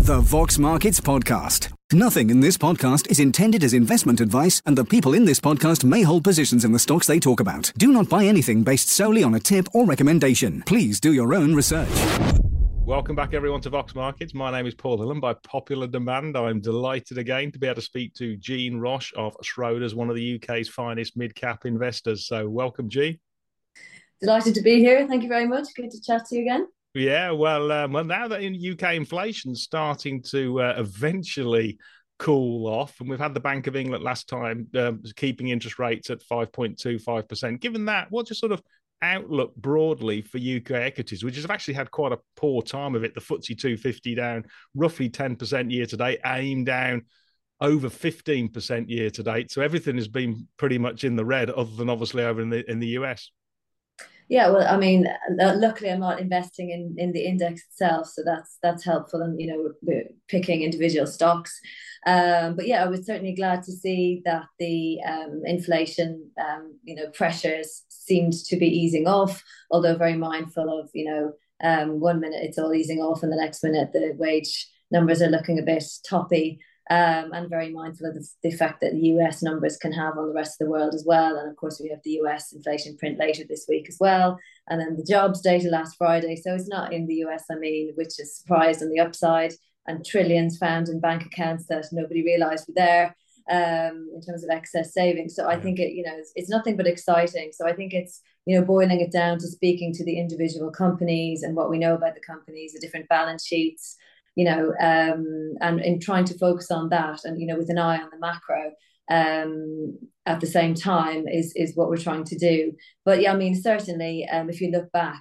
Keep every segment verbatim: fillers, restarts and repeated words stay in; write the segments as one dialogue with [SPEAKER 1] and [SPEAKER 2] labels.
[SPEAKER 1] The Vox Markets Podcast. Nothing in this podcast is intended as investment advice, and the people in this podcast may hold positions in the stocks they talk about. Do not buy anything based solely on a tip or recommendation. Please do your own research.
[SPEAKER 2] Welcome back, everyone, to Vox Markets. My name is Paul Hillen. By popular demand, I'm delighted again to be able to speak to Jean Roche of Schroders, one of the U K's finest mid-cap investors. So welcome, Jean.
[SPEAKER 3] Delighted to be here. Thank you very much. Good to chat to you again.
[SPEAKER 2] Yeah, well, um, well, now that in U K inflation's starting to uh, eventually cool off, and we've had the Bank of England last time uh, keeping interest rates at five point two five percent. Given that, what's your sort of outlook broadly for U K equities, which has actually had quite a poor time of it? The F T S E two fifty down roughly ten percent year to date, AIM down over fifteen percent year to date. So everything has been pretty much in the red, other than obviously over in the in the U S.
[SPEAKER 3] Yeah, well, I mean, luckily I'm not investing in, in the index itself, so that's that's helpful, and you know, we're picking individual stocks. Um, but yeah, I was certainly glad to see that the um, inflation, um, you know, pressures seemed to be easing off. Although very mindful of, you know, um, one minute it's all easing off, and the next minute the wage numbers are looking a bit toppy. Um, and very mindful of the, the effect that the U S numbers can have on the rest of the world as well. And of course, we have the U S inflation print later this week as well. And then the jobs data last Friday. So it's not in the U S, I mean, which is surprised on the upside, and trillions found in bank accounts that nobody realised were there um, in terms of excess savings. So I think it, you know, it's, it's nothing but exciting. So I think it's, you know, boiling it down to speaking to the individual companies and what we know about the companies, the different balance sheets, you know, um, and in trying to focus on that, and, you know, with an eye on the macro um, at the same time is is what we're trying to do. But yeah, I mean, certainly, um, if you look back,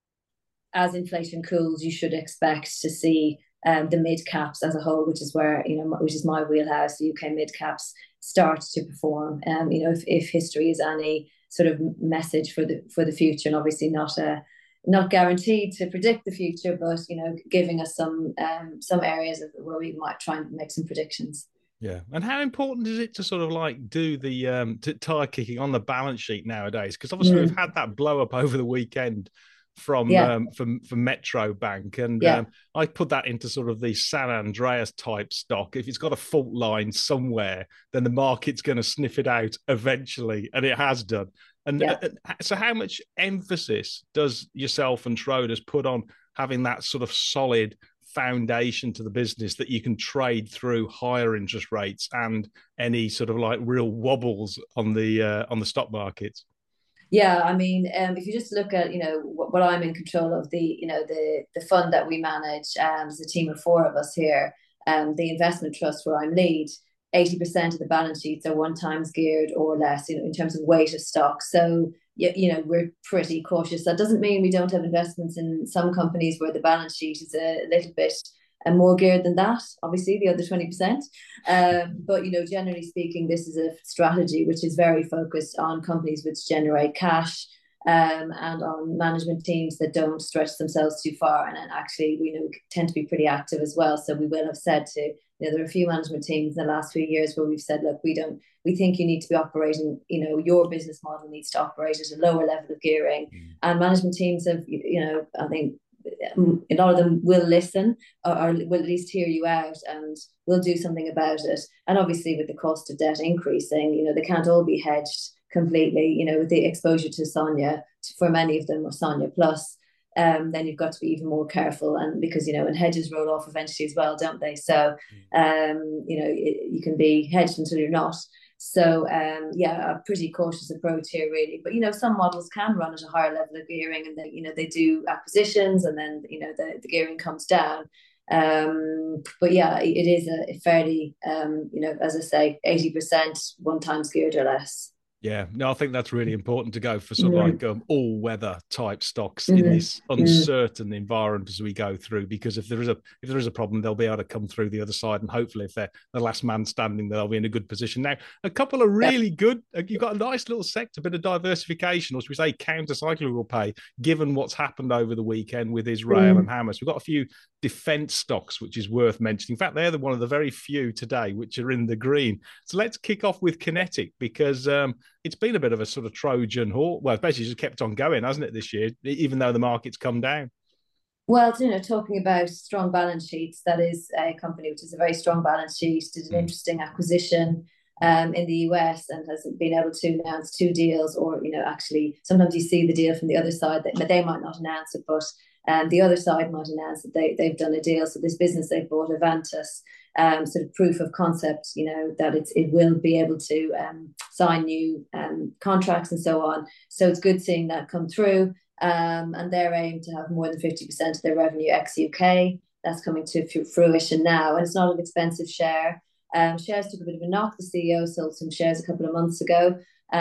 [SPEAKER 3] as inflation cools, you should expect to see um, the mid caps as a whole, which is where, you know, which is my wheelhouse, the U K mid caps start to perform. Um, you know, if, if history is any sort of message for the for the future, and obviously not a not guaranteed to predict the future, but, you know, giving us some um, some areas of, where we might try and make some predictions.
[SPEAKER 2] Yeah. And how important is it to sort of like do the um, tire kicking on the balance sheet nowadays? Because obviously mm. we've had that blow up over the weekend from yeah. um, from, from Metro Bank. And yeah. um, I put that into sort of the San Andreas type stock. If it's got a fault line somewhere, then the market's going to sniff it out eventually. And it has done. And yeah. uh, so how much emphasis does yourself and Schroders put on having that sort of solid foundation to the business that you can trade through higher interest rates and any sort of like real wobbles on the uh, on the stock markets?
[SPEAKER 3] Yeah, I mean, um, if you just look at, you know, what, what I'm in control of, the, you know, the the fund that we manage, um, there's a team of four of us here, um, the investment trust where I'm lead, eighty percent of the balance sheets are one times geared or less, you know, in terms of weight of stock. So, you, you know, we're pretty cautious. That doesn't mean we don't have investments in some companies where the balance sheet is a little bit uh, more geared than that, obviously, the other twenty percent. Um, but, you know, generally speaking, this is a strategy which is very focused on companies which generate cash, um, and on management teams that don't stretch themselves too far. And then actually, we, you know, tend to be pretty active as well. So we will have said to, you know, there are a few management teams in the last few years where we've said, look, we don't, we think you need to be operating, you know, your business model needs to operate at a lower level of gearing. Mm. And management teams have, you know, I think a lot of them will listen, or, or will at least hear you out, and will do something about it. And obviously with the cost of debt increasing, you know, they can't all be hedged completely, you know, with the exposure to SONIA, for many of them, or SONIA plus, um, then you've got to be even more careful. And because, you know, and hedges roll off eventually as well, don't they? So, um, you know, it, you can be hedged until you're not. So, um, yeah, a pretty cautious approach here, really. But, you know, some models can run at a higher level of gearing, and they, you know, they do acquisitions, and then, you know, the, the gearing comes down. Um, but yeah, it is a fairly, um, you know, as I say, eighty percent one times geared or less.
[SPEAKER 2] Yeah, no, I think that's really important to go for sort of
[SPEAKER 3] mm-hmm.
[SPEAKER 2] like um, all-weather type stocks
[SPEAKER 3] mm-hmm.
[SPEAKER 2] in this uncertain mm-hmm. environment as we go through. Because if there is a if there is a problem, they'll be able to come through the other side, and hopefully, if they're the last man standing, they'll be in a good position. Now, a couple of really yeah. good. You've got a nice little sector, bit of diversification, or should we say, counter-cyclical pay, given what's happened over the weekend with Israel mm-hmm. and Hamas. We've got a few defense stocks, which is worth mentioning. In fact, they're the, one of the very few today which are in the green. So let's kick off with Kinetic, because um, it's been a bit of a sort of Trojan horse. Well, it's basically just kept on going, hasn't it, this year, even though the market's come down?
[SPEAKER 3] Well, you know, talking about strong balance sheets, that is a company which has a very strong balance sheet, did an
[SPEAKER 2] Mm.
[SPEAKER 3] interesting acquisition um, in the U S and has been able to announce two deals, or, you know, actually sometimes you see the deal from the other side that they might not announce it, but um, the other side might announce that they, they've done a deal. So this business they bought, Avantus, um, sort of proof of concept, you know, that it's, it will be able to um, sign new um, contracts and so on. So it's good seeing that come through. Um, and they're aimed to have more than fifty percent of their revenue ex-U K. That's coming to fruition now, and it's not an expensive share. Um, shares took a bit of a knock. The C E O sold some shares a couple of months ago,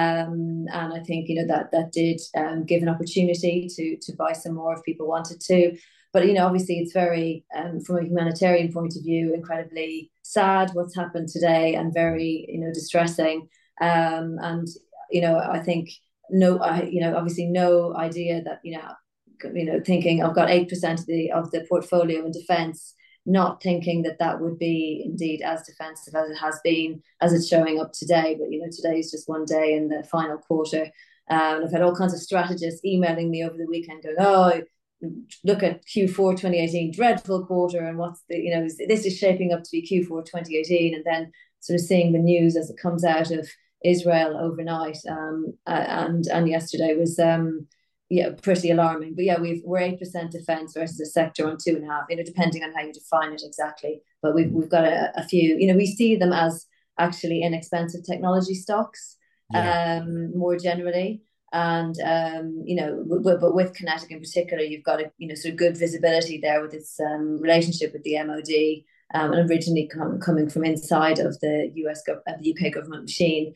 [SPEAKER 3] um, and I think, you know, that that did um, give an opportunity to to buy some more if people wanted to. But, you know, obviously it's very, um, from a humanitarian point of view, incredibly sad what's happened today, and very, you know, distressing. Um, and you know, I think no, I, you know, obviously no idea that, you know, you know, thinking I've got eight percent of the of the portfolio in defence, not thinking that that would be indeed as defensive as it has been, as it's showing up today. But, you know, today is just one day in the final quarter. Um, I've had all kinds of strategists emailing me over the weekend going, oh, look at Q four twenty eighteen, dreadful quarter, and what's the, you know, this is shaping up to be Q four twenty eighteen, and then sort of seeing the news as it comes out of Israel overnight, um, and and yesterday was um, yeah, pretty alarming. But yeah, we've we're eight percent defence versus a sector on two and a half. You know, depending on how you define it exactly. But we've we've got a, a few. You know, we see them as actually inexpensive technology stocks, yeah. um, more generally. And um, you know, w- but with Kinetic in particular, you've got a, you know, sort of good visibility there with its um, relationship with the M O D, um, and originally com- coming from inside of the U S gov- uh, the U K government machine.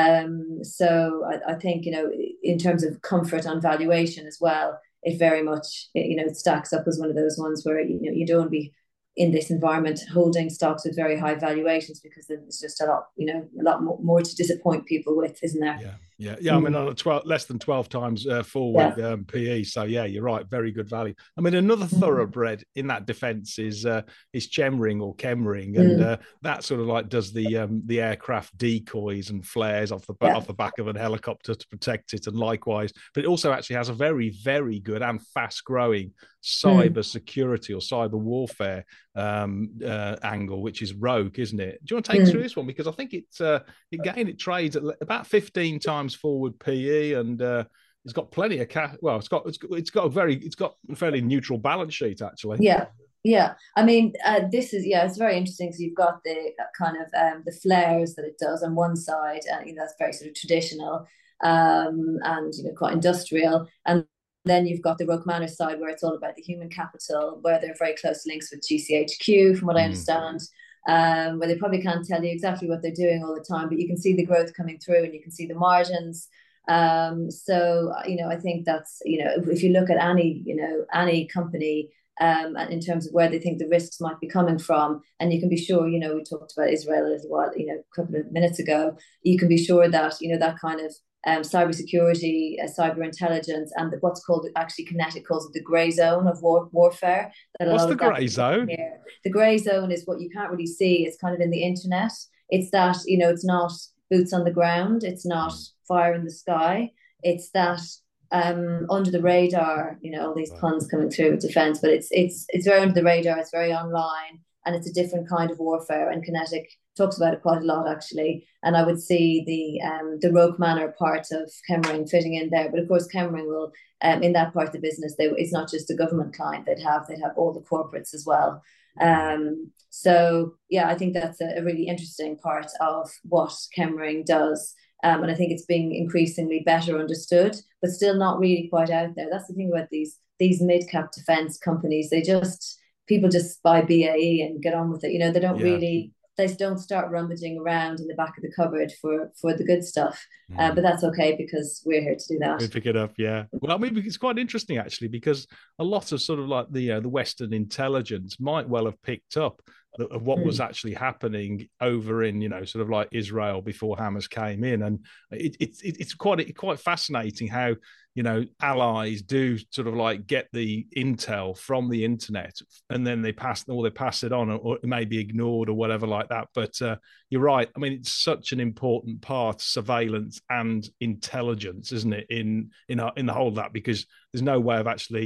[SPEAKER 3] Um, so I, I think, you know, in terms of comfort on valuation as well, it very much, you know, it stacks up as one of those ones where, you know, you don't want to be in this environment holding stocks with very high valuations, because there's just a lot, you know, a lot more, more to disappoint people with, isn't there?
[SPEAKER 2] Yeah. Yeah, yeah. I mean, on a twelve, less than twelve times uh, forward yeah. um, P E. So yeah, you're right. Very good value. I mean, another thoroughbred in that defence is uh, is Chemring or Chemring, and mm. uh, that sort of like does the um, the aircraft decoys and flares off the yeah. off the back of a helicopter to protect it, and likewise. But it also actually has a very very good and fast growing cyber mm. security or cyber warfare um, uh, angle, which is Roke, isn't it? Do you want to take mm. us through this one, because I think it's uh, again it trades at about fifteen times forward P E, and uh, it's got plenty of cash. Well, it's got it's got, it's got a very it's got a fairly neutral balance sheet actually.
[SPEAKER 3] Yeah, yeah. I mean, uh, this is yeah, it's very interesting because you've got the kind of um, the flares that it does on one side, and uh, you know, that's very sort of traditional um, and, you know, quite industrial, and then you've got the Roke Manor side where it's all about the human capital, where there are very close links with G C H Q, from what mm. I understand. Um, where they probably can't tell you exactly what they're doing all the time, but you can see the growth coming through and you can see the margins. Um, so, you know, I think that's, you know, if, if you look at any, you know, any company um, in terms of where they think the risks might be coming from, and you can be sure, you know, we talked about Israel a little while, you know, a couple of minutes ago, you can be sure that, you know, that kind of um, cybersecurity, uh, cyber intelligence, and the, what's called, actually Kinetic calls it the grey zone of war, warfare. That
[SPEAKER 2] what's the grey zone?
[SPEAKER 3] Here. The grey zone is what you can't really see. It's kind of in the internet. It's that, you know, it's not boots on the ground. It's not fire in the sky. It's that um, under the radar, you know, all these puns coming through with defense, but it's, it's, it's very under the radar. It's very online, and it's a different kind of warfare. And Kinetic talks about it quite a lot, actually. And I would see the um, the Roke Manor part of Chemring fitting in there. But of course, Chemring will, um, in that part of the business, they, it's not just a government client they'd have, they'd have all the corporates as well. Um, so, yeah, I think that's a, a really interesting part of what Chemring does. Um, and I think it's being increasingly better understood, but still not really quite out there. That's the thing about these these mid-cap defense companies. They just, people just buy B A E and get on with it. You know, they don't yeah. really, they don't start rummaging around in the back of the cupboard for for the good stuff. Mm. Uh, but that's okay, because we're here to do that.
[SPEAKER 2] We pick it up, yeah. Well, I mean, it's quite interesting actually, because a lot of sort of like the uh, the Western intelligence might well have picked up of what mm. was actually happening over in, you know, sort of like Israel before Hamas came in, and it, it, it it's quite quite fascinating how, you know, allies do sort of like get the intel from the internet, and then they pass or they pass it on, or it may be ignored or whatever like that. But uh, you're right. I mean, it's such an important part, surveillance and intelligence, isn't it? In in in the whole of that, because there's no way of actually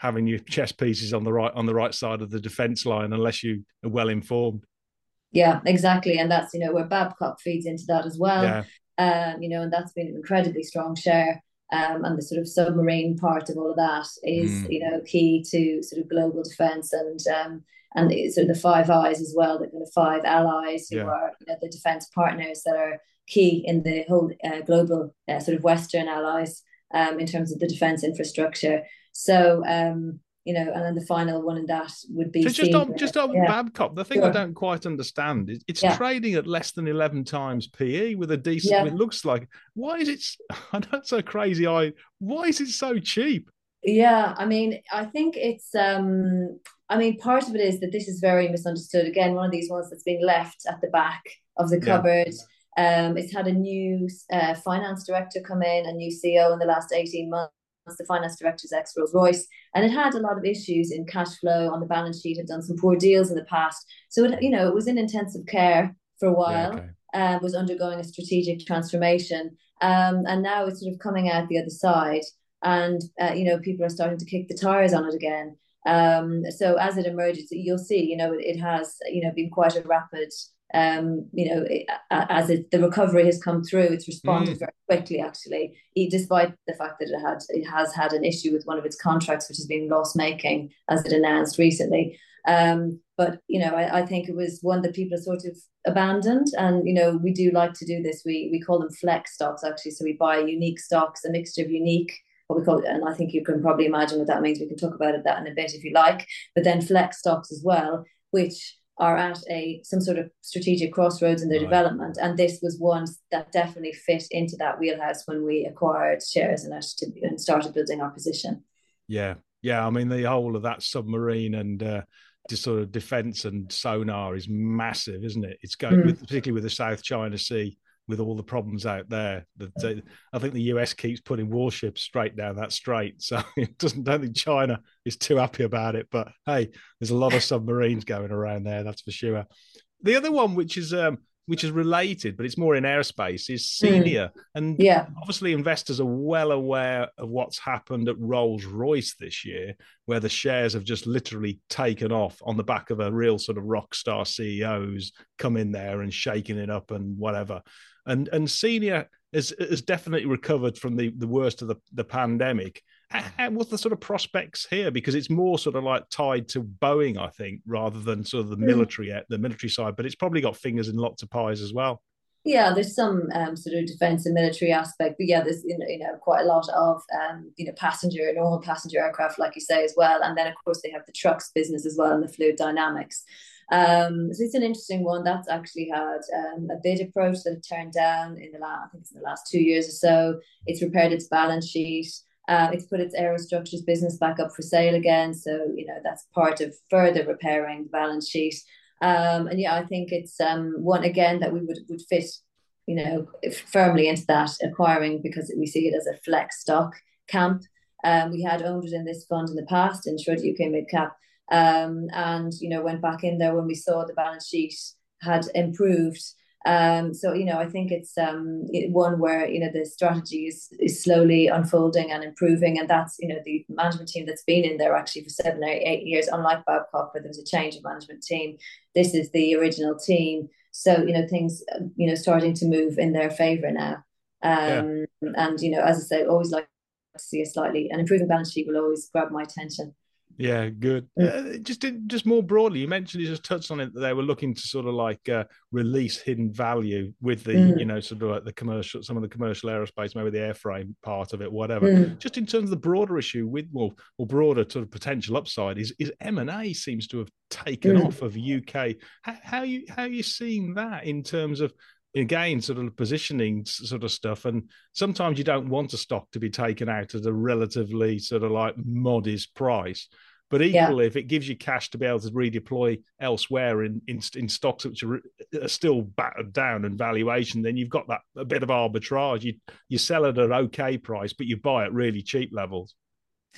[SPEAKER 2] having your chess pieces on the right on the right side of the defence line unless you are well informed.
[SPEAKER 3] Yeah, exactly, and that's you know where Babcock feeds into that as well.
[SPEAKER 2] Yeah.
[SPEAKER 3] Um, you know, and that's been an incredibly strong share. Um, and the sort of submarine part of all of that is, mm. you know, key to sort of global defence and um, and sort of the Five Eyes as well, the kind of five allies who yeah. are you know, the defence partners that are key in the whole uh, global uh, sort of Western allies um, in terms of the defence infrastructure. So, um, you know, and then the final one in that would be
[SPEAKER 2] so just on just on yeah. Babcock. The thing sure. I don't quite understand is it's yeah. trading at less than eleven times P E with a decent. Yeah. It looks like why is it? I know it's so crazy. I why is it so cheap?
[SPEAKER 3] Yeah, I mean, I think it's. um I mean, part of it is that this is very misunderstood. Again, one of these ones that's been left at the back of the cupboard. Yeah. Um, it's had a new uh, finance director come in, a new C E O in the last eighteen months. The finance director's ex Rolls Royce, and it had a lot of issues in cash flow on the balance sheet. Had done some poor deals in the past, so it, you know it was in intensive care for a while. Yeah, okay. uh, was undergoing a strategic transformation, um, and now it's sort of coming out the other side. And uh, you know people are starting to kick the tires on it again. Um, so as it emerges, you'll see. You know it, it has you know been quite a rapid. Um, you know, it, as it, the recovery has come through, it's responded mm. very quickly, actually, despite the fact that it had it has had an issue with one of its contracts, which has been loss-making, as it announced recently. Um, but, you know, I, I think it was one that people have sort of abandoned. And, you know, we do like to do this. We we call them flex stocks, actually. So we buy unique stocks, a mixture of unique, what we call it, and I think you can probably imagine what that means. We can talk about it that in a bit if you like. But then flex stocks as well, which are at a some sort of strategic crossroads in their right. development, and this was one that definitely fit into that wheelhouse when we acquired shares in it to, and started building our position.
[SPEAKER 2] Yeah, yeah. I mean, the whole of that submarine and uh, just sort of defence and sonar is massive, isn't it? It's going, mm. with, particularly with the South China Sea, with all the problems out there. That I think the U S keeps putting warships straight down that strait, so it doesn't. Don't think China is too happy about it. But hey, there's a lot of submarines going around there, that's for sure. The other one, which is um, which is related, but it's more in aerospace, is Senior. Mm. And
[SPEAKER 3] yeah.
[SPEAKER 2] obviously investors are well aware of what's happened at Rolls-Royce this year, where the shares have just literally taken off on the back of a real sort of rock star C E Os come in there and shaking it up and whatever. And and Senior has, has definitely recovered from the, the worst of the, the pandemic. How, what's the sort of prospects here? Because it's more sort of like tied to Boeing, I think, rather than sort of the military the military side. But it's probably got fingers in lots of pies as well.
[SPEAKER 3] Yeah, there's some um, sort of defence and military aspect, but yeah, there's you know, you know quite a lot of um, you know passenger, normal passenger aircraft, like you say, as well. And then of course they have the trucks business as well and the fluid dynamics. Um, so it's an interesting one. That's actually had um, a bid approach that it turned down in the last, I think it's in the last two years or so. It's repaired its balance sheet. Uh, it's put its aerostructures business back up for sale again. So, you know, that's part of further repairing the balance sheet. Um, and yeah, I think it's um, one, again, that we would, would fit, you know, firmly into that acquiring, because we see it as a flex stock camp. Um, we had owned it in this fund in the past in Schroders U K Mid Cap. Um, and, you know, went back in there when we saw the balance sheet had improved. Um, so, you know, I think it's um, one where, you know, the strategy is, is slowly unfolding and improving. And that's, you know, the management team that's been in there actually for seven or eight years, unlike Babcock, where there was a change of management team. This is the original team. So, you know, things, you know, starting to move in their favour now. Um, yeah. And, you know, as I say, always like to see a slightly, an improving balance sheet will always grab my attention.
[SPEAKER 2] Yeah, good. Uh, just just more broadly, you mentioned, you just touched on it, that they were looking to sort of like uh, release hidden value with the, mm. you know, sort of like the commercial, some of the commercial aerospace, maybe the airframe part of it, whatever. Mm. Just in terms of the broader issue with, well, or broader sort of potential upside is is M and A seems to have taken mm. off of U K. How, how you how are you seeing that in terms of, again, sort of positioning sort of stuff? And sometimes you don't want a stock to be taken out at a relatively sort of like modest price. But equally, yeah. if it gives you cash to be able to redeploy elsewhere in, in, in stocks which are, are still battered down in valuation, then you've got that a bit of arbitrage. You you sell it at an okay price, but you buy at really cheap levels.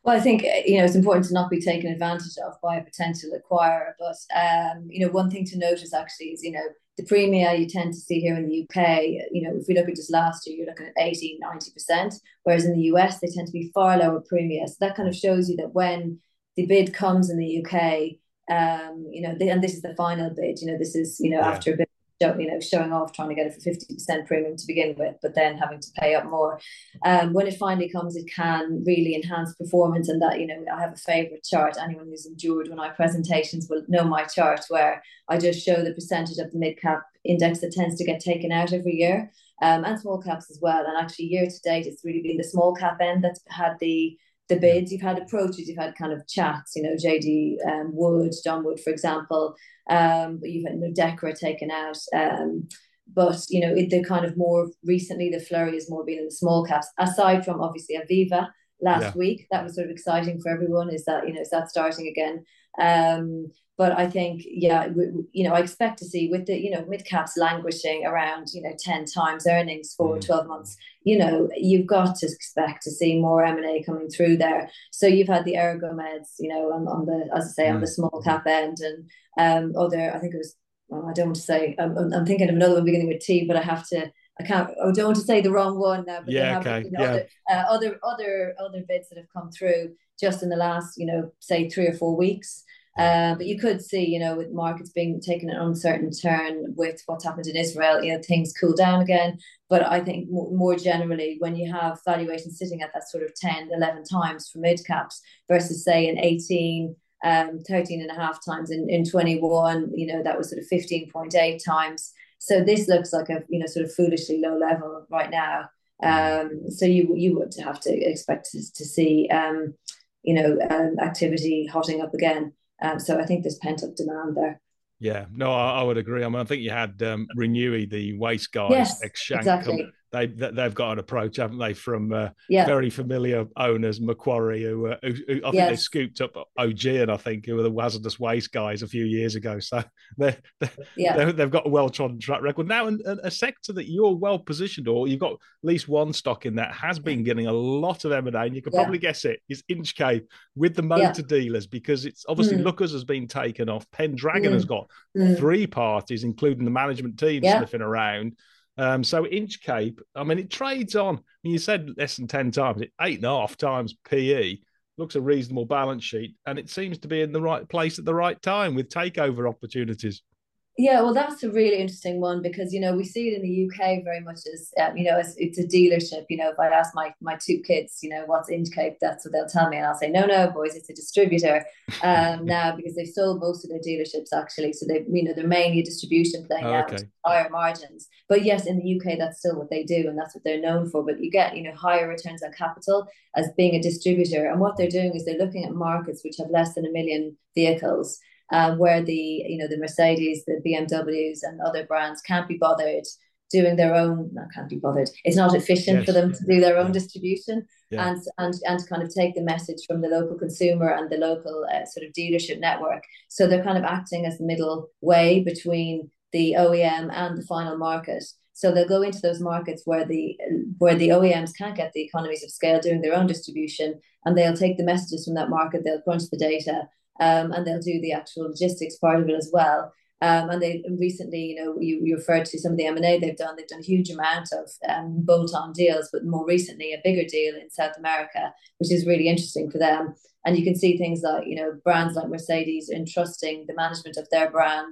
[SPEAKER 3] Well, I think you know it's important to not be taken advantage of by a potential acquirer. But um, you know, one thing to notice actually is you know the premia you tend to see here in the U K. You know, if we look at just last year, you're looking at eighty, ninety percent, whereas in the U S they tend to be far lower premia. So that kind of shows you that when the bid comes in the U K, um, you know, the, and this is the final bid. You know, this is you know
[SPEAKER 2] Yeah.
[SPEAKER 3] after a bit show, you know, showing off, trying to get it for fifty percent premium to begin with, but then having to pay up more. Um, when it finally comes, it can really enhance performance. And that, you know, I have a favorite chart. Anyone who's endured one of my presentations will know my chart where I just show the percentage of the mid cap index that tends to get taken out every year, um, and small caps as well. And actually, year to date, it's really been the small cap end that's had the the bids. You've had approaches, you've had kind of chats, you know, J D um, Wood, John Wood, for example. Um, but you've had you know, Decra taken out. Um, but, you know, it, the kind of more recently, the flurry has more been in the small caps, aside from obviously Aviva last
[SPEAKER 2] Yeah.
[SPEAKER 3] week. That was sort of exciting for everyone. Is that, you know, is that starting again? Um, but I think, yeah, we, you know, I expect to see with the, you know, mid caps languishing around, you know, ten times earnings for mm. twelve months, you know, you've got to expect to see more M and A coming through there. So you've had the Ergomeds, you know, on, on the, as I say, mm. on the small cap end, and um, other, I think it was, well, I don't want to say, I'm, I'm thinking of another one beginning with T, but I have to, I can't, I don't want to say the wrong one now, but
[SPEAKER 2] yeah,
[SPEAKER 3] they have
[SPEAKER 2] okay.
[SPEAKER 3] you know,
[SPEAKER 2] yeah.
[SPEAKER 3] other, uh, other, other, other bids that have come through just in the last, you know, say three or four weeks. Uh, but you could see, you know, with markets being taken an uncertain turn with what's happened in Israel, you know, things cool down again. But I think more generally, when you have valuations sitting at that sort of ten, eleven times for mid caps versus say an eighteen, um, thirteen and a half times in, in twenty-one, you know, that was sort of fifteen point eight times. So this looks like a, you know, sort of foolishly low level right now. Um, so you you would have to expect to, to see, um, you know, um, activity hotting up again. Um, so I think there's pent up demand there.
[SPEAKER 2] Yeah, no, I, I would agree. I mean, I think you had um, Renewy, the waste guys,
[SPEAKER 3] yes,
[SPEAKER 2] ex-Shank,
[SPEAKER 3] exactly.
[SPEAKER 2] come, they they've got an approach, haven't they, from uh,
[SPEAKER 3] yeah.
[SPEAKER 2] very familiar owners, Macquarie, who, uh, who, who I think yes. they scooped up O G, and I think who were the hazardous waste guys a few years ago. So they're, they're, yeah. they're, they've got a well-trodden track record now, and, and a sector that you're well positioned, or you've got at least one stock in that has been getting a lot of M and A, and you could yeah. probably guess it is Inchcape with the motor yeah. dealers, because it's obviously mm. Lookers has been taken off, Pendragon mm. has got mm. three parties, including the management team yeah. sniffing around. Um, so Inchcape, I mean, it trades on. I mean, you said less than ten times, eight and a half times P E. Looks a reasonable balance sheet, and it seems to be in the right place at the right time with takeover opportunities.
[SPEAKER 3] Yeah, well, that's a really interesting one because, you know, we see it in the U K very much as, um, you know, as, it's a dealership. You know, if I ask my my two kids, you know, what's Inchcape, that's what they'll tell me. And I'll say, no, no, boys, it's a distributor um, now, because they've sold most of their dealerships, actually. So, they, you know, they're mainly a distribution play oh, now, okay. higher margins. But yes, in the U K, that's still what they do, and that's what they're known for. But you get, you know, higher returns on capital as being a distributor. And what they're doing is they're looking at markets which have less than a million vehicles. Um, where the you know the Mercedes, the B M Ws, and other brands can't be bothered doing their own. Not can't be bothered. It's not efficient yes. for them to do their own yeah. distribution yeah. and and and to kind of take the message from the local consumer and the local uh, sort of dealership network. So they're kind of acting as the middle way between the O E M and the final market. So they'll go into those markets where the where the O E Ms can't get the economies of scale doing their own distribution, and they'll take the messages from that market. They'll crunch the data. Um, and they'll do the actual logistics part of it as well. Um, and they recently, you know, you, you referred to some of the M and A they've done. They've done a huge amount of um, bolt-on deals, but more recently a bigger deal in South America, which is really interesting for them. And you can see things like, you know, brands like Mercedes entrusting the management of their brand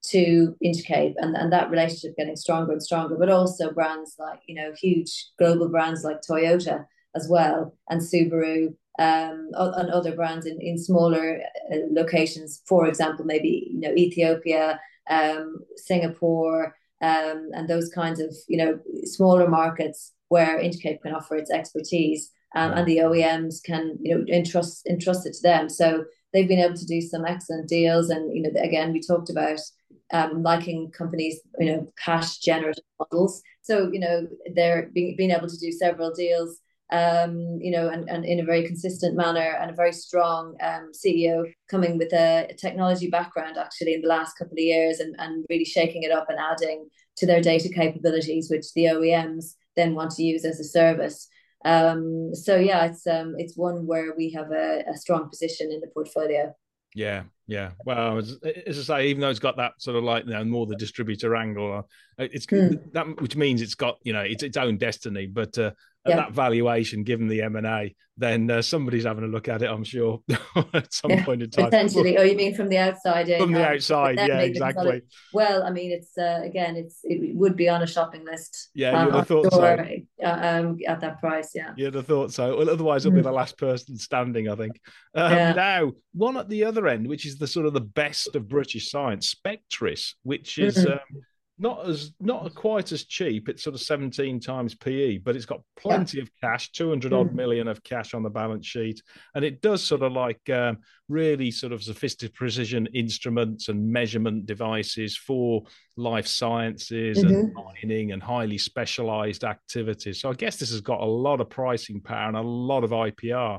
[SPEAKER 3] to Inchcape, and, and that relationship getting stronger and stronger, but also brands like, you know, huge global brands like Toyota as well, and Subaru, um, and other brands in, in smaller uh, locations, for example, maybe, you know, Ethiopia, um, Singapore, um, and those kinds of, you know, smaller markets where Inchcape can offer its expertise, um, and the O E Ms can, you know, entrust entrust it to them. So they've been able to do some excellent deals, and, you know, again, we talked about um, liking companies, you know, cash generative models. So, you know, they're being, being able to do several deals. Um, you know, and, and in a very consistent manner, and a very strong um, C E O coming with a, a technology background actually in the last couple of years, and, and really shaking it up and adding to their data capabilities, which the O E Ms then want to use as a service. Um, so yeah, it's um, it's one where we have a, a strong position in the portfolio.
[SPEAKER 2] Yeah, yeah. Well, as, as I say, even though it's got that sort of like, you know, more the distributor angle, it's mm. that, which means it's got, you know, it's its own destiny. But uh, at yeah. that valuation, given the M and A, then uh, somebody's having a look at it, I'm sure, at some yeah, point in time.
[SPEAKER 3] Potentially. Well, oh, you mean from the outside?
[SPEAKER 2] From the outside, yeah, exactly.
[SPEAKER 3] Well, I mean, it's uh, again, it's it would be on a shopping list.
[SPEAKER 2] Yeah, you'd have thought
[SPEAKER 3] sure,
[SPEAKER 2] so.
[SPEAKER 3] Uh, um, at that price, yeah.
[SPEAKER 2] You'd have thought so. Well, otherwise, it'll mm. be the last person standing, I think. Um, yeah. Now, one at the other end, which is the sort of the best of British science, Spectris, which is mm. um, not as not quite as cheap. It's sort of seventeen times P E, but it's got plenty yeah. of cash, two hundred odd mm. million of cash on the balance sheet, and it does sort of like um, really sort of sophisticated precision instruments and measurement devices for life sciences mm-hmm. and mining and highly specialized activities. So I guess this has got a lot of pricing power and a lot of I P R.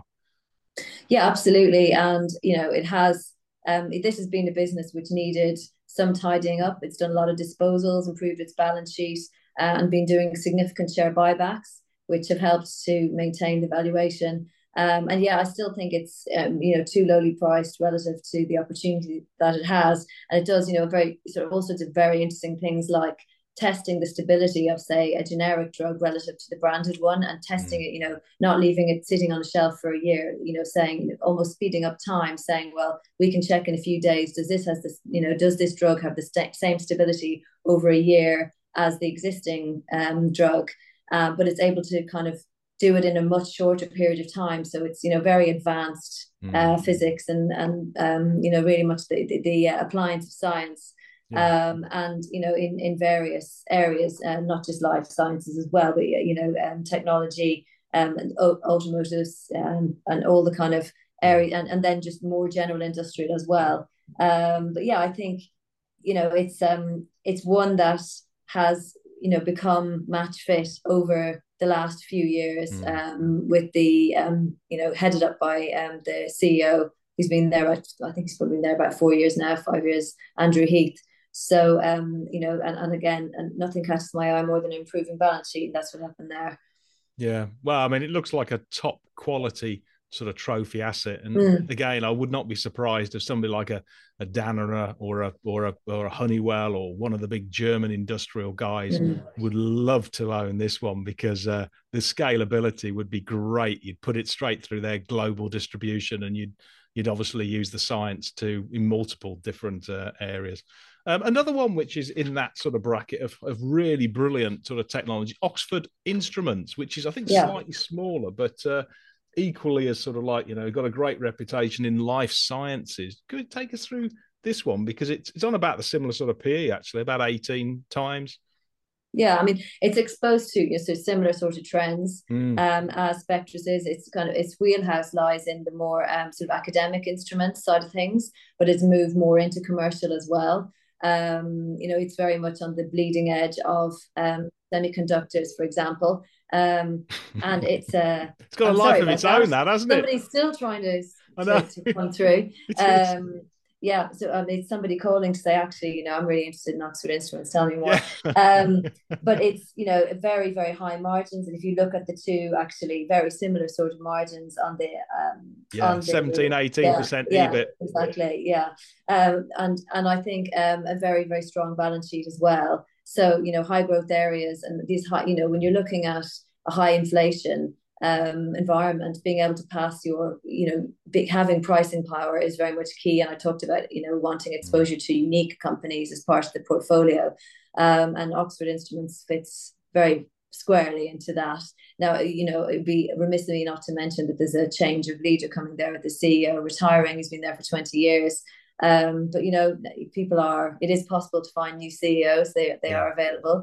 [SPEAKER 3] Yeah, absolutely, and you know it has. Um, this has been a business which needed some tidying up. It's done a lot of disposals, improved its balance sheet, uh, and been doing significant share buybacks, which have helped to maintain the valuation. Um, and yeah, I still think it's um, you know too lowly priced relative to the opportunity that it has, and it does you know very sort of all sorts of very interesting things like testing the stability of, say, a generic drug relative to the branded one, and testing it, you know, not leaving it sitting on a shelf for a year, you know, saying, almost speeding up time, saying, well, we can check in a few days, does this has this, you know, does this drug have the st- same stability over a year as the existing um, drug? Um, but it's able to kind of do it in a much shorter period of time. So it's, you know, very advanced uh, mm. physics and, and um, you know, really much the, the, the uh, appliance of science. Yeah. Um, and you know in, in various areas, uh, not just life sciences as well, but you know um, technology, um, and automotives, um, and all the kind of area, and, and then just more general industrial as well. Um, but yeah, I think you know it's um it's one that has you know become match fit over the last few years, mm. um, with the um you know headed up by um the C E O who's been there. I think he's probably been there about four years now, five years, Andrew Heath. So, um, you know, and, and again, and nothing catches my eye more than an improving balance sheet. That's what happened there.
[SPEAKER 2] Yeah. Well, I mean, it looks like a top quality sort of trophy asset. And mm. again, I would not be surprised if somebody like a, a Danaher or a, or a, or a Honeywell or one of the big German industrial guys mm. would love to own this one, because uh, the scalability would be great. You'd put it straight through their global distribution, and you'd, you'd obviously use the science to in multiple different uh, areas. Um, another one which is in that sort of bracket of, of really brilliant sort of technology, Oxford Instruments, which is, I think, yeah. slightly smaller, but uh, equally as sort of like, you know, got a great reputation in life sciences. Could you take us through this one? Because it's, it's on about the similar sort of P E, actually, about eighteen times.
[SPEAKER 3] Yeah, I mean, it's exposed to you know, so similar sort of trends mm. um, as Spectris is. It's kind of its wheelhouse lies in the more um, sort of academic instruments side of things, but it's moved more into commercial as well. Um, you know, it's very much on the bleeding edge of um, semiconductors, for example. Um, and it's uh,
[SPEAKER 2] it's got a I'm life of its that. own, that hasn't
[SPEAKER 3] Somebody's
[SPEAKER 2] it?
[SPEAKER 3] Somebody's still trying to, to, to come through. um, yeah, so um, it's somebody calling to say, actually, you know, I'm really interested in Oxford Instruments. Tell me more. Yeah. um, but it's, you know, very, very high margins. And if you look at the two, actually, very similar sort of margins on the um,
[SPEAKER 2] yeah,
[SPEAKER 3] on the,
[SPEAKER 2] seventeen, eighteen percent yeah, E B I T.
[SPEAKER 3] Yeah, exactly. Yeah, um, and and I think um, a very, very strong balance sheet as well. So you know, high growth areas and these high, you know, when you're looking at a high inflation um environment, being able to pass your you know big, having pricing power is very much key. And I talked about you know wanting exposure to unique companies as part of the portfolio, um and Oxford Instruments fits very squarely into that. Now you know it'd be remiss of me not to mention that there's a change of leader coming there, with the C E O retiring. He's been there for twenty years. Um, but you know, people are. It is possible to find new C E Os. They they yeah. are available.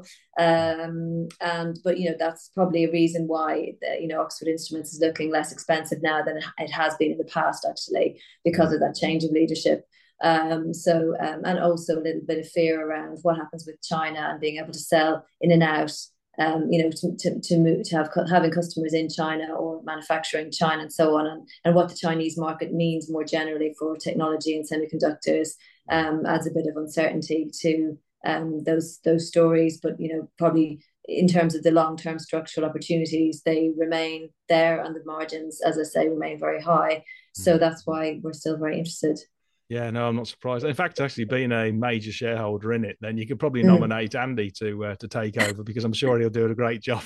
[SPEAKER 3] Um, and but you know, that's probably a reason why the, you know Oxford Instruments is looking less expensive now than it has been in the past, actually, because of that change of leadership. Um, so um, and also a little bit of fear around what happens with China and being able to sell in and out. Um, you know, to to to move to have having customers in China or manufacturing China and so on, and, and what the Chinese market means more generally for technology and semiconductors um, adds a bit of uncertainty to um, those those stories. But you know, probably in terms of the long-term structural opportunities, they remain there, and the margins, as I say, remain very high. So that's why we're still very interested.
[SPEAKER 2] Yeah, no, I'm not surprised. In fact, actually being a major shareholder in it, then you could probably
[SPEAKER 3] Mm.
[SPEAKER 2] nominate Andy to uh, to take over, because I'm sure he'll do a great job.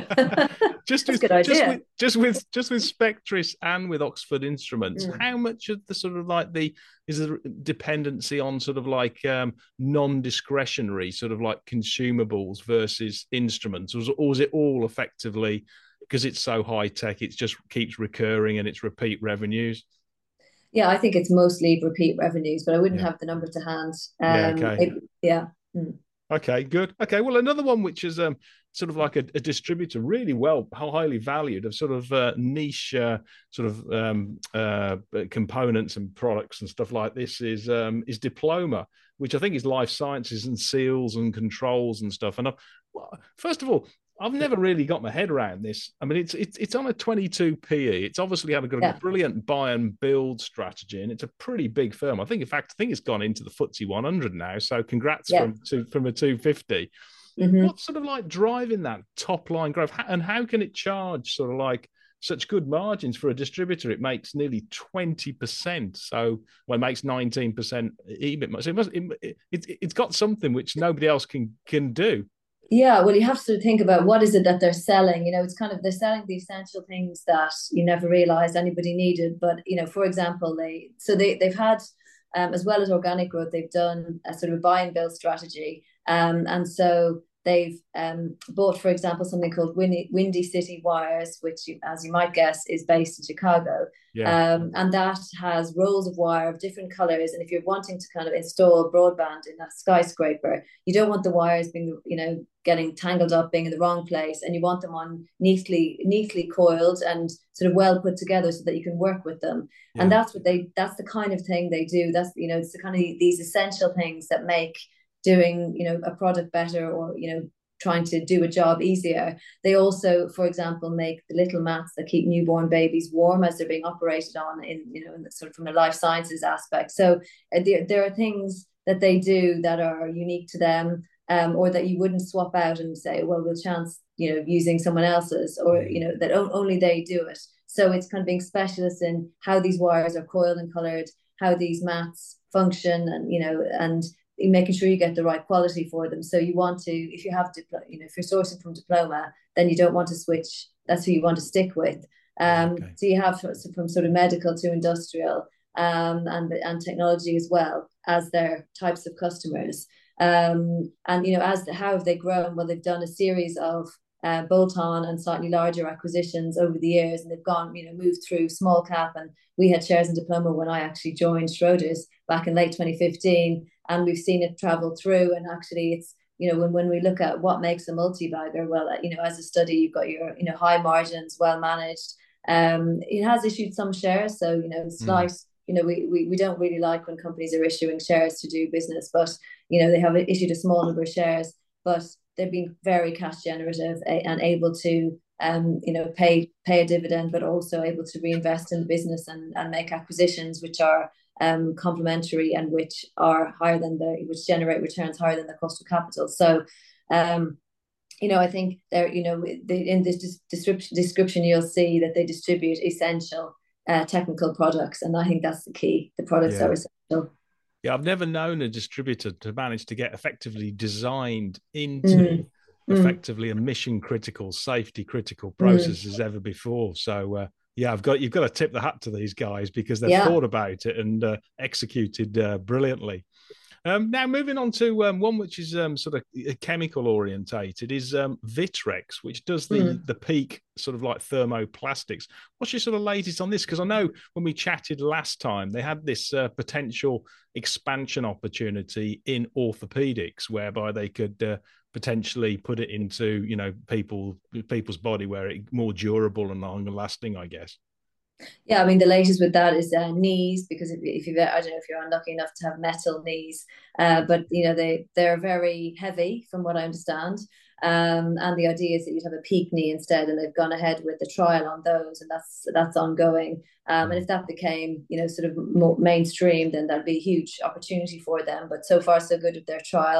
[SPEAKER 2] just
[SPEAKER 3] That's
[SPEAKER 2] with,
[SPEAKER 3] a good idea.
[SPEAKER 2] just with just with just with Spectris and with Oxford Instruments,
[SPEAKER 3] Mm.
[SPEAKER 2] how much of the sort of like the is there dependency on sort of like um, non-discretionary sort of like consumables versus instruments, or is, or is it all effectively, because it's so high tech, it just keeps recurring and it's repeat revenues?
[SPEAKER 3] Yeah, I think it's mostly repeat revenues, but I wouldn't
[SPEAKER 2] Yeah.
[SPEAKER 3] have the number to hand.
[SPEAKER 2] Yeah,
[SPEAKER 3] Um,
[SPEAKER 2] okay.
[SPEAKER 3] it- yeah. Mm.
[SPEAKER 2] Okay, good. Okay, well, another one which is um sort of like a, a distributor, really well, highly valued, of sort of uh, niche uh, sort of um, uh, components and products and stuff like this is um, is Diploma, which I think is life sciences and seals and controls and stuff. And I, well, first of all, I've never really got my head around this. I mean, it's it's it's on a twenty-two P E. It's obviously had a good,
[SPEAKER 3] Yeah.
[SPEAKER 2] brilliant buy and build strategy, and it's a pretty big firm. I think, in fact, I think it's gone into the F T S E one hundred now. So, congrats
[SPEAKER 3] Yeah.
[SPEAKER 2] from to, from a two fifty.
[SPEAKER 3] Mhm.
[SPEAKER 2] What's sort of like driving that top line growth, and how can it charge sort of like such good margins for a distributor? It makes nearly twenty percent. So, well, it makes nineteen percent E B I T. So it must, it, it, it's got something which nobody else can can do.
[SPEAKER 3] Yeah, well, you have to think about what is it that they're selling. You know, it's kind of they're selling the essential things that you never realized anybody needed. But you know, for example, they so they they've had um, as well as organic growth, they've done a sort of buy and build strategy, um, and so they've um, bought, for example, something called Windy, Windy City Wires, which, you, as you might guess, is based in Chicago.
[SPEAKER 2] Yeah.
[SPEAKER 3] Um, and that has rolls of wire of different colors. And if you're wanting to kind of install broadband in a skyscraper, you don't want the wires being, you know, getting tangled up, being in the wrong place, and you want them on neatly, neatly coiled and sort of well put together so that you can work with them. Yeah. And that's what they, that's the kind of thing they do. That's, you know, it's the kind of these essential things that make doing, you know, a product better, or, you know, trying to do a job easier. They also, for example, make the little mats that keep newborn babies warm as they're being operated on, in, you know, in the, sort of from a life sciences aspect. So uh, there, there are things that they do that are unique to them, um, or that you wouldn't swap out and say, well, we'll chance, you know, using someone else's, or, you know, that only they do it. So it's kind of being specialists in how these wires are coiled and colored, how these mats function, and, you know, and making sure you get the right quality for them. So you want to, if you have, you know, if you're sourcing from Diploma, then you don't want to switch. That's who you want to stick with. Um, okay. So you have from sort of medical to industrial, um, and and technology as well as their types of customers. Um, and you know, as the, how have they grown? Well, they've done a series of uh, bolt-on and slightly larger acquisitions over the years, and they've gone, you know, moved through small cap. And we had shares in Diploma when I actually joined Schroders back in late twenty fifteen. And we've seen it travel through. And actually, it's, you know, when, when we look at what makes a multi-bagger, well, you know, as a study, you've got your, you know, high margins, well managed. Um, it has issued some shares. So, you know, slight, mm. you know, we, we, we don't really like when companies are issuing shares to do business, but, you know, they have issued a small number of shares, but they've been very cash generative and able to, um, you know, pay pay a dividend, but also able to reinvest in the business and, and make acquisitions, which are um, complementary and which are higher than the, which generate returns higher than the cost of capital. So, um, you know, I think they're, you know, they, in this description, description, you'll see that they distribute essential uh, technical products. And I think that's the key. The products yeah. are essential.
[SPEAKER 2] Yeah, I've never known a distributor to manage to get effectively designed into
[SPEAKER 3] mm.
[SPEAKER 2] effectively mm. a mission critical, safety critical process mm. as ever before. So, uh, yeah, I've got you've got to tip the hat to these guys, because they've yeah. thought about it and uh, executed uh, brilliantly. Um, now, moving on to um, one which is um, sort of chemical orientated is um, Vitrex, which does the mm. the peak sort of like thermoplastics. What's your sort of latest on this? Because I know when we chatted last time, they had this uh, potential expansion opportunity in orthopedics, whereby they could uh, potentially put it into, you know, people people's body where it's more durable and longer lasting, I guess.
[SPEAKER 3] Yeah, I mean, the latest with that is uh, knees, because if, if you, I don't know if you're unlucky enough to have metal knees, uh, but you know they they're very heavy from what I understand, um, and the idea is that you'd have a peak knee instead, and they've gone ahead with the trial on those, and that's that's ongoing. Um, and if that became, you know, sort of more mainstream, then that'd be a huge opportunity for them. But so far, so good with their trial.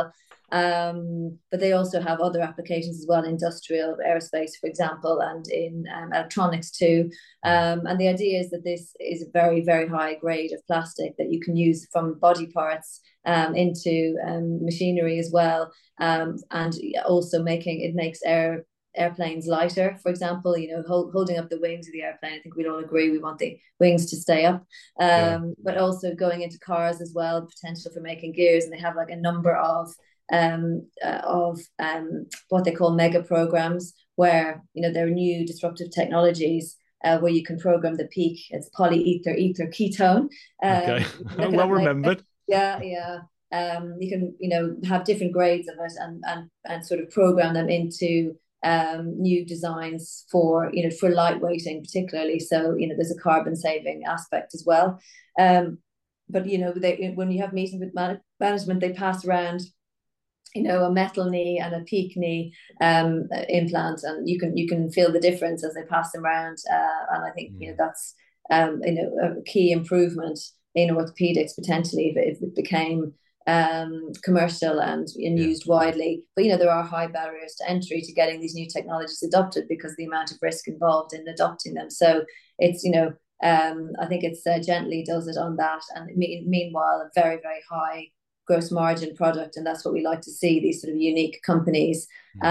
[SPEAKER 3] Um, but they also have other applications as well, industrial, aerospace, for example, and in um, electronics too. Um, and the idea is that this is a very, very high grade of plastic that you can use from body parts um, into um, machinery as well, um, and also making it makes air airplanes lighter, for example, you know, hold, holding up the wings of the airplane. I think we'd all agree we want the wings to stay up, um, yeah. But also going into cars as well, potential for making gears, and they have like a number of um, uh, of um, what they call mega programs, where you know there are new disruptive technologies uh, where you can program the peak. It's polyether ether ketone. Um,
[SPEAKER 2] okay, well remembered.
[SPEAKER 3] Yeah, yeah. Um, you can you know have different grades of it and and and sort of program them into um new designs for you know for lightweighting particularly, so you know there's a carbon saving aspect as well, um but you know they when you have meetings with man- management they pass around you know a metal knee and a PEEK knee um implant, and you can you can feel the difference as they pass them around, uh, and I think mm. you know that's um you know a key improvement in orthopedics potentially if it, if it became um, commercial and, and yeah. used widely. But, you know, there are high barriers to entry to getting these new technologies adopted because of the amount of risk involved in adopting them. So it's, you know, um, I think it's uh, gently does it on that. And me- meanwhile, a very, very high gross margin product. And that's what we like to see, these sort of unique companies.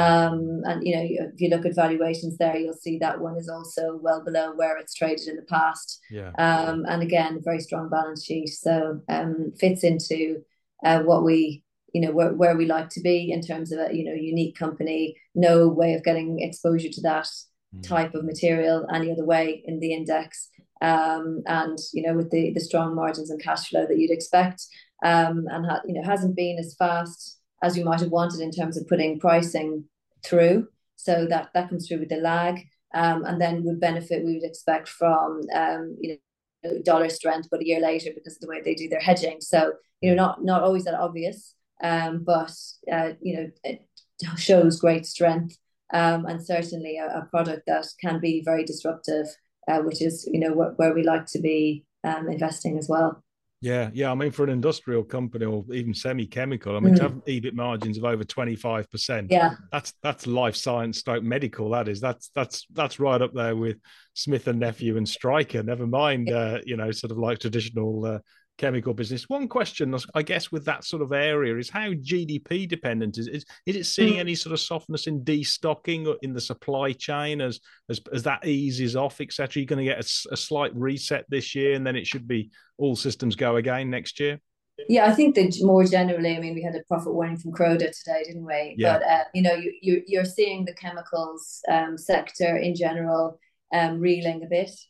[SPEAKER 3] Um, and, you know, if you look at valuations there, you'll see that one is also well below where it's traded in the past.
[SPEAKER 2] Yeah.
[SPEAKER 3] Um, and again, very strong balance sheet. So um, fits into Uh, what we, you know, where, where we like to be in terms of a, you know, unique company, no way of getting exposure to that mm. type of material any other way in the index. Um, and, you know, with the, the strong margins and cash flow that you'd expect, um, and, ha- you know, hasn't been as fast as we might have wanted in terms of putting pricing through. So that, that comes through with the lag, um, and then would benefit, we would expect from, um, you know, dollar strength, but a year later because of the way they do their hedging. So, you know, not not always that obvious, um, but uh, you know, it shows great strength, um, and certainly a, a product that can be very disruptive, uh, which is you know wh- where we like to be um, investing as well.
[SPEAKER 2] Yeah, yeah. I mean, for an industrial company or even semi-chemical, I mean, mm. to have E B I T margins of over twenty-five percent,
[SPEAKER 3] yeah,
[SPEAKER 2] that's that's life science stroke medical. That is, that's that's that's right up there with Smith and Nephew and Stryker. Never mind, uh, you know, sort of like traditional uh, chemical business. One question, I guess, with that sort of area is how G D P dependent is is, is it seeing mm. any sort of softness in destocking or in the supply chain as as, as that eases off, et cetera? You're going to get a, a slight reset this year, and then it should be all systems go again next year.
[SPEAKER 3] Yeah, I think that more generally, I mean, we had a profit warning from Croda today, didn't we?
[SPEAKER 2] Yeah.
[SPEAKER 3] But uh, you know, you, you you're seeing the chemicals um, sector in general um, reeling a bit.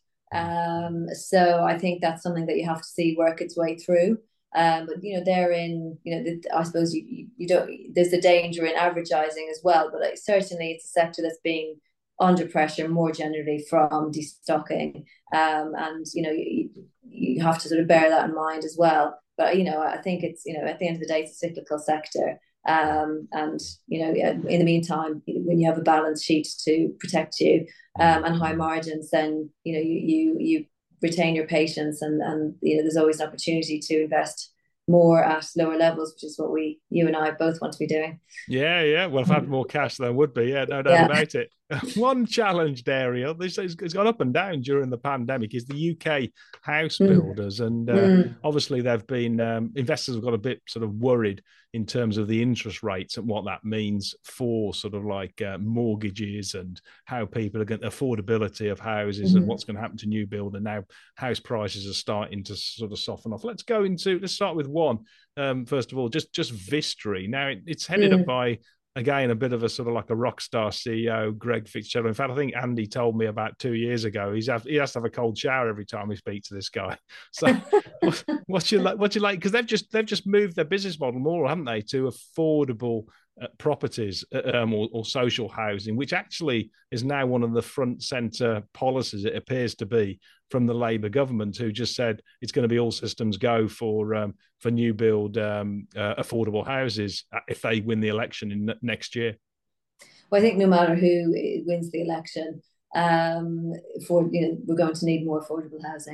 [SPEAKER 3] Um, so I think that's something that you have to see work its way through. Um, but you know, they're in, you know, the, I suppose you, you you don't. There's a danger in averaging as well, but like, certainly it's a sector that's being under pressure more generally from destocking, um, and you know, you, you have to sort of bear that in mind as well. But you know, I think it's you know, at the end of the day, it's a cyclical sector. Um, and you know, in the meantime, when you have a balance sheet to protect you um, and high margins, then you know you you you retain your patience, and and you know there's always an opportunity to invest more at lower levels, which is what we, you and I, both want to be doing.
[SPEAKER 2] Yeah, yeah. Well, if I had more cash, there would be. Yeah, no doubt yeah. about it. One challenged area, this has gone up and down during the pandemic, is the U K house builders. Mm. And uh, mm. obviously, they've been, um, investors have got a bit sort of worried in terms of the interest rates and what that means for sort of like uh, mortgages and how people are going to, affordability of houses mm-hmm. and what's going to happen to new build. And now house prices are starting to sort of soften off. Let's go into, let's start with one. Um, first of all, just just Vistry. Now it, it's headed mm. up by, again, a bit of a sort of like a rock star C E O, Greg Fitzgerald. In fact, I think Andy told me about two years ago he's have, he has to have a cold shower every time we speak to this guy. So, what, what's your like? What's your like? Because they've just they've just moved their business model more, haven't they, to affordable uh, properties um, or, or social housing, which actually is now one of the front centre policies. It appears to be from the Labour government, who just said it's going to be all systems go for um, for new build um, uh, affordable houses if they win the election in next year.
[SPEAKER 3] Well, I think no matter who wins the election, um, for you know, we're going to need more affordable housing.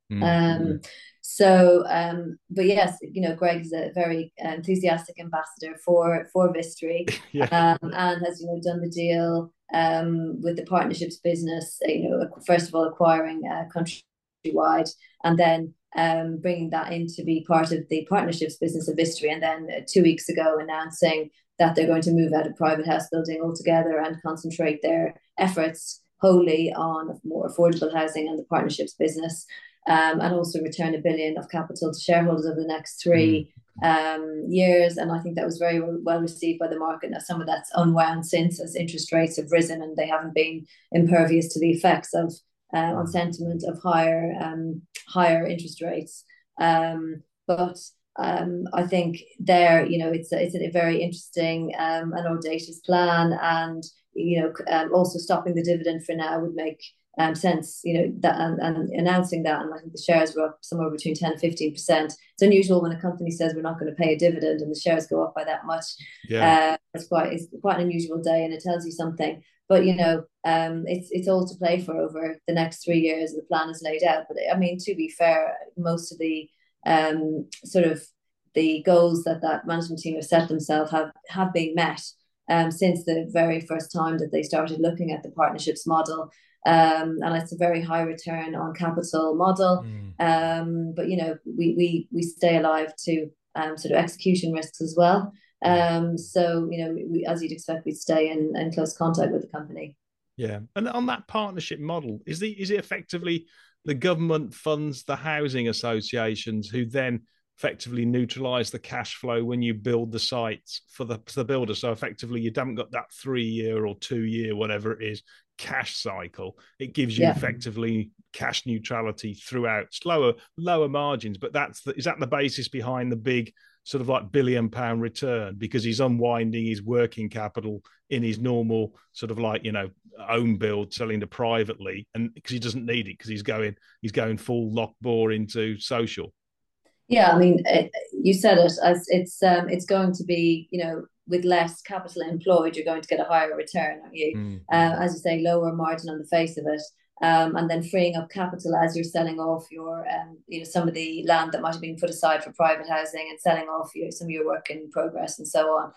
[SPEAKER 3] Mm-hmm. Um, so, um, but yes, you know, Greg is a very enthusiastic ambassador for for Vistry, yeah. um, and has, you know, done the deal um, with the partnerships business. You know, first of all, acquiring uh, Countrywide, and then um, bringing that in to be part of the partnerships business of Vistry, and then uh, two weeks ago announcing that they're going to move out of private house building altogether and concentrate their efforts wholly on more affordable housing and the partnerships business. Um, and also return a billion of capital to shareholders over the next three mm. um, years. And I think that was very well received by the market. Now, some of that's unwound since, as interest rates have risen and they haven't been impervious to the effects of uh, on sentiment of higher um, higher interest rates. Um, but um, I think there, you know, it's a, it's a very interesting um, and audacious plan, and you know, um, also stopping the dividend for now would make Um, sense, you know, that and, and announcing that, and I think the shares were up somewhere between ten and fifteen percent. It's unusual when a company says we're not going to pay a dividend and the shares go up by that much. Yeah, uh, it's quite it's quite an unusual day, and it tells you something. But you know, um, it's it's all to play for over the next three years. The plan is laid out, but I mean, to be fair, most of the um, sort of the goals that that management team have set themselves have have been met um, since the very first time that they started looking at the partnerships model. Um, and it's a very high return on capital model. Mm. Um, but you know, we we we stay alive to um, sort of execution risks as well. Um, so you know, we, as you'd expect, we'd stay in, in close contact with the company.
[SPEAKER 2] Yeah, and on that partnership model, is the is it effectively the government funds the housing associations who then effectively neutralise the cash flow when you build the sites for the, for the builder? So effectively, you haven't got that three year or two year, whatever it is, cash cycle. It gives you yeah. effectively cash neutrality throughout, slower, lower margins. But that's the, is that the basis behind the big sort of like billion pound return, because he's unwinding his working capital in his normal sort of like, you know, own build, selling to privately, and because he doesn't need it because he's going he's going full lock bore into social.
[SPEAKER 3] Yeah, I mean, it, you said it. As it's um, it's going to be, you know, with less capital employed, you're going to get a higher return, aren't you? Mm. Uh, as you say, lower margin on the face of it, um, and then freeing up capital as you're selling off your, um, you know, some of the land that might have been put aside for private housing, and selling off your some of your work in progress and so on.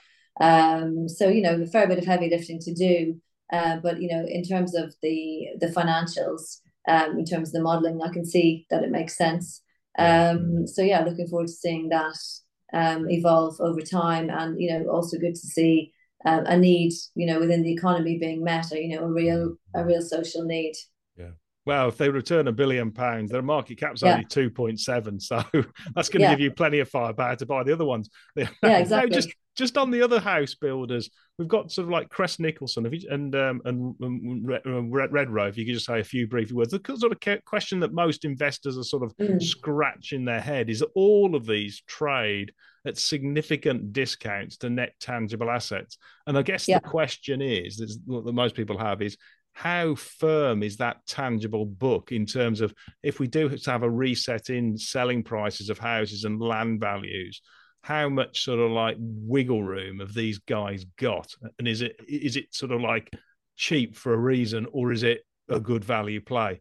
[SPEAKER 3] Um, so you know, a fair bit of heavy lifting to do, uh, but you know, in terms of the the financials, um, in terms of the modelling, I can see that it makes sense. Um, so yeah, looking forward to seeing that um, evolve over time, and you know, also good to see um, a need, you know, within the economy being met, or, you know, a real a real social need.
[SPEAKER 2] Yeah. Well, if they return a billion pounds, their market cap's yeah. only two point seven, so that's going to yeah. give you plenty of firepower to buy the other ones.
[SPEAKER 3] Yeah, exactly.
[SPEAKER 2] No, just just on the other house builders, we've got sort of like Crest Nicholson and um, and, and Red, Redrow. If you could just say a few brief words. The sort of question that most investors are sort of mm. scratching their head is that all of these trade at significant discounts to net tangible assets, and I guess yeah. the question is that most people have is, how firm is that tangible book in terms of, if we do have a reset in selling prices of houses and land values, how much sort of like wiggle room have these guys got? And is it is it sort of like cheap for a reason, or is it a good value play?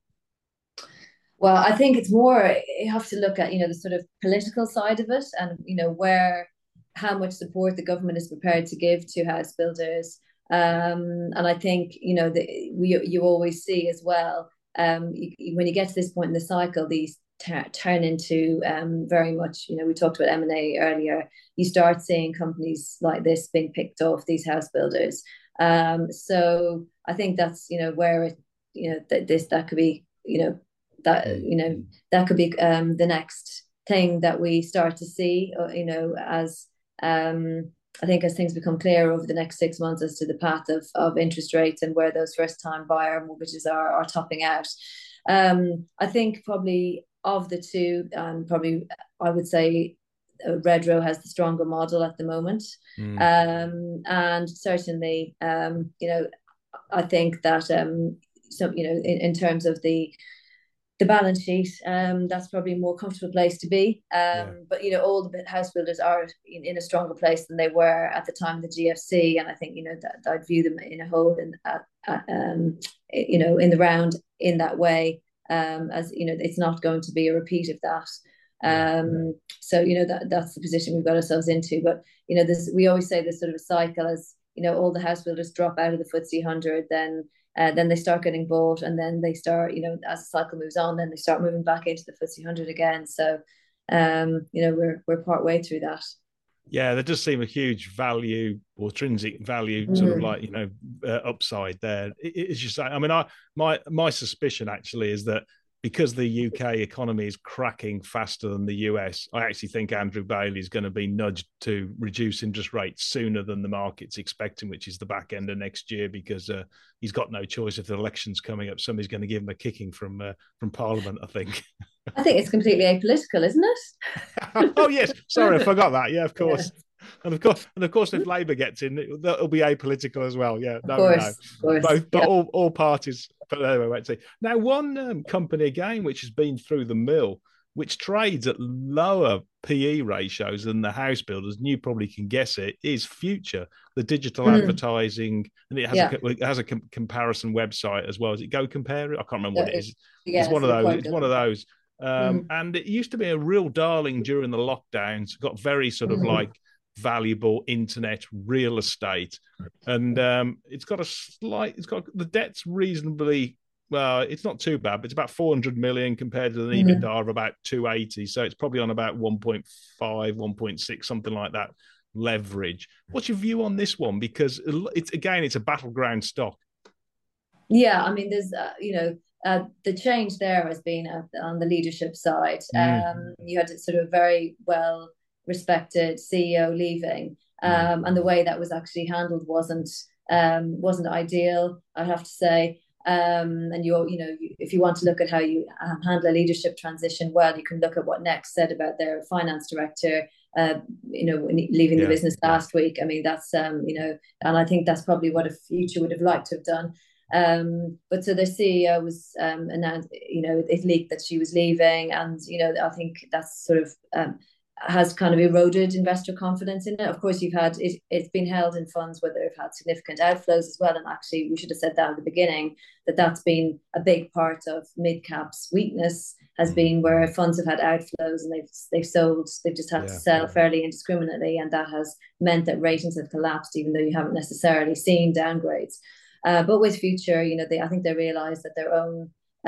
[SPEAKER 3] Well, I think it's more, you have to look at, you know, the sort of political side of it, and, you know, where, how much support the government is prepared to give to house builders. Um, and I think, you know, the, we, you always see as well, um, you, when you get to this point in the cycle, these ter- turn into um, very much, you know, we talked about M and A earlier, you start seeing companies like this being picked off, these house builders. Um, so I think that's, you know, where it, you know, that this, that could be, you know, that, you know, that could be um, the next thing that we start to see, you know, as, um, I think as things become clear over the next six months as to the path of, of interest rates and where those first-time buyer mortgages are, are topping out. Um, I think probably of the two, um, probably I would say uh, Redrow has the stronger model at the moment. Mm. Um, and certainly, um, you know, I think that, um, so, you know, in, in terms of the the balance sheet, um, that's probably a more comfortable place to be. Um, yeah. But, you know, all the house builders are in, in a stronger place than they were at the time of the G F C. And I think, you know, that, that I'd view them in a whole, in, uh, uh, um, you know, in the round in that way. Um, as you know, it's not going to be a repeat of that. Um, so you know that that's the position we've got ourselves into. But you know, this we always say there's sort of a cycle as you know all the house builders drop out of the F T S E one hundred, then uh, then they start getting bought, and then they start you know as the cycle moves on, then they start moving back into the F T S E one hundred again. So um, you know we're we're part way through that.
[SPEAKER 2] Yeah, there does seem a huge value or intrinsic value, mm. sort of like you know uh, upside there. It, it's just, I mean, I my my suspicion actually is that because the U K economy is cracking faster than the U S, I actually think Andrew Bailey is going to be nudged to reduce interest rates sooner than the market's expecting, which is the back end of next year, because uh, he's got no choice. If the election's coming up, somebody's going to give him a kicking from uh, from Parliament, I think.
[SPEAKER 3] I think it's completely apolitical, isn't it?
[SPEAKER 2] Oh yes, sorry, I forgot that. Yeah, of course. Yeah. And of course, and of course, if Labour gets in, it'll be apolitical as well. Yeah, no,
[SPEAKER 3] of course,
[SPEAKER 2] no.
[SPEAKER 3] Of course.
[SPEAKER 2] Both, but
[SPEAKER 3] yeah.
[SPEAKER 2] all, all parties. But anyway, let's see. Now, one um, company again, which has been through the mill, which trades at lower P E ratios than the house builders, and you probably can guess it, is Future, the digital mm. advertising, and it has yeah. a it has a com- comparison website as well. Is it Go Compare? I can't remember what it is.
[SPEAKER 3] Yeah,
[SPEAKER 2] it's one of those. It's one of those. Um,
[SPEAKER 3] mm.
[SPEAKER 2] And it used to be a real darling during the lockdowns. Got very sort of mm. like valuable internet real estate, and um, it's got a slight. It's got the debt's reasonably well. It's not too bad, but it's about four hundred million compared to an mm. EBITDA of about two eighty. So it's probably on about one point five, one point six, something like that leverage. What's your view on this one? Because it's again, it's a battleground stock.
[SPEAKER 3] Yeah, I mean, there's uh, you know. Uh, the change there has been uh, on the leadership side. Mm. Um, you had sort of very well respected C E O leaving, um, mm. and the way that was actually handled wasn't um, wasn't ideal, I have to say. Um, and you you know you, if you want to look at how you um, handle a leadership transition well, you can look at what Next said about their finance director. Uh, you know, leaving yeah. the business last week. I mean, that's um, you know, and I think that's probably what a Future would have liked to have done. Um, but so the C E O was um, announced, you know, it leaked that she was leaving, and you know, I think that's sort of um, has kind of eroded investor confidence in it. Of course, you've had it, it's been held in funds where they've had significant outflows as well, and actually, we should have said that at the beginning, that that's been a big part of mid-cap's weakness, has been where funds have had outflows and they've they've sold, they've just had yeah, to sell yeah. fairly indiscriminately, and that has meant that ratings have collapsed, even though you haven't necessarily seen downgrades. Uh, but with Future, you know, they I think they realised that their own,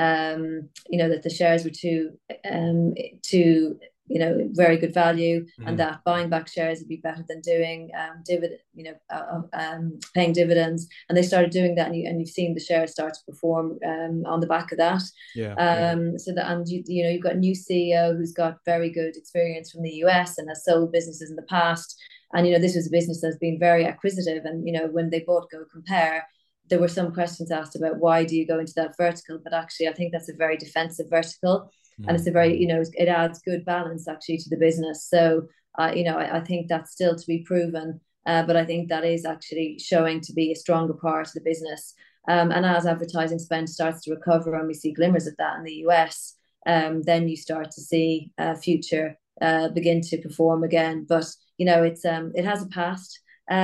[SPEAKER 3] um, you know, that the shares were too, um, too, you know, very good value, mm. and that buying back shares would be better than doing um, dividend, you know, uh, um, paying dividends. And they started doing that, and, you, and you've seen the shares start to perform um, on the back of that.
[SPEAKER 2] Yeah.
[SPEAKER 3] Um.
[SPEAKER 2] Yeah.
[SPEAKER 3] So that, and you, you know, you've got a new C E O who's got very good experience from the U S and has sold businesses in the past. And you know, this was a business that's been very acquisitive. And you know, when they bought Go Compare, there were some questions asked about why do you go into that vertical, but actually I think that's a very defensive vertical, mm. and it's a very, you know, it adds good balance actually to the business. So, uh, you know, I, I think that's still to be proven, uh, but I think that is actually showing to be a stronger part of the business. Um, and as advertising spend starts to recover, and we see glimmers of that in the U S, um, then you start to see uh, Future uh, begin to perform again. But, you know, it's um, it has a past.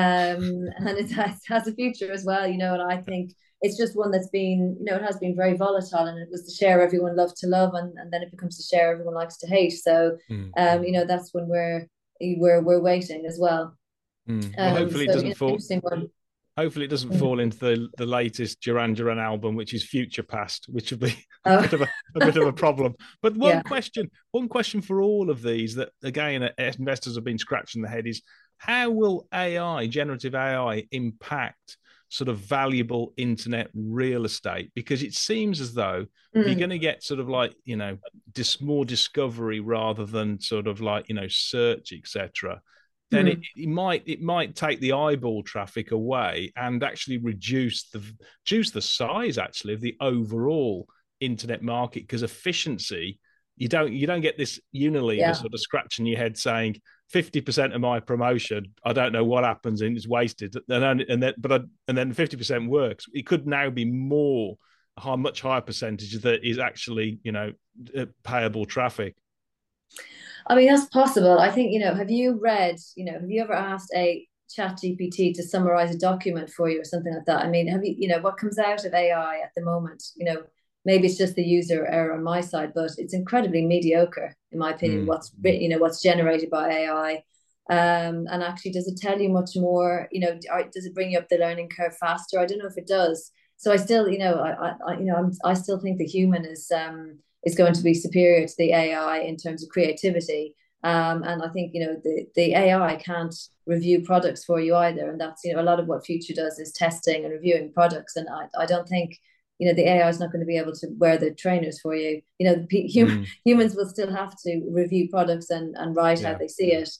[SPEAKER 3] Um, and it has, has a future as well, you know, and I think it's just one that's been, you know, it has been very volatile, and it was the share everyone loved to love, and, and then it becomes the share everyone likes to hate. So, mm. um, you know, that's when we're we're we're waiting as well.
[SPEAKER 2] Mm. Well,
[SPEAKER 3] um,
[SPEAKER 2] hopefully
[SPEAKER 3] so,
[SPEAKER 2] it doesn't
[SPEAKER 3] you know,
[SPEAKER 2] fall. Hopefully it doesn't mm. fall into the, the latest Duran Duran album, which is Future Past, which would be a, oh. bit, of a, a bit of a problem. But one yeah. question, one question for all of these that again investors have been scratching their head is, how will A I, generative A I, impact sort of valuable internet real estate? Because it seems as though mm. you're going to get sort of like, you know, dis- more discovery rather than sort of like, you know, search, et cetera. Then mm. it, it might it might take the eyeball traffic away and actually reduce the reduce the size actually of the overall internet market, because efficiency, you don't you don't get this Unilever yeah. sort of scratching your head saying fifty percent of my promotion, I don't know what happens and it's wasted, and then, and then but I, and then fifty percent works. It could now be more, a much higher percentage that is actually, you know, payable traffic.
[SPEAKER 3] I mean, that's possible. I think, you know, have you read, you know, have you ever asked a Chat G P T to summarize a document for you or something like that? I mean, have you, you know, what comes out of A I at the moment, you know, maybe it's just the user error on my side, but it's incredibly mediocre, in my opinion, mm. what's you know, what's generated by A I. Um, and actually, does it tell you much more? You know, does it bring you up the learning curve faster? I don't know if it does. So I still, you know, I, I you know, I'm, I still think the human is um, is going to be superior to the A I in terms of creativity. Um, and I think, you know, the, the A I can't review products for you either. And that's, you know, a lot of what Future does is testing and reviewing products. And I, I don't think, you know, the A I is not going to be able to wear the trainers for you. You know, the, hum, mm. humans will still have to review products and, and write yeah. how they see it.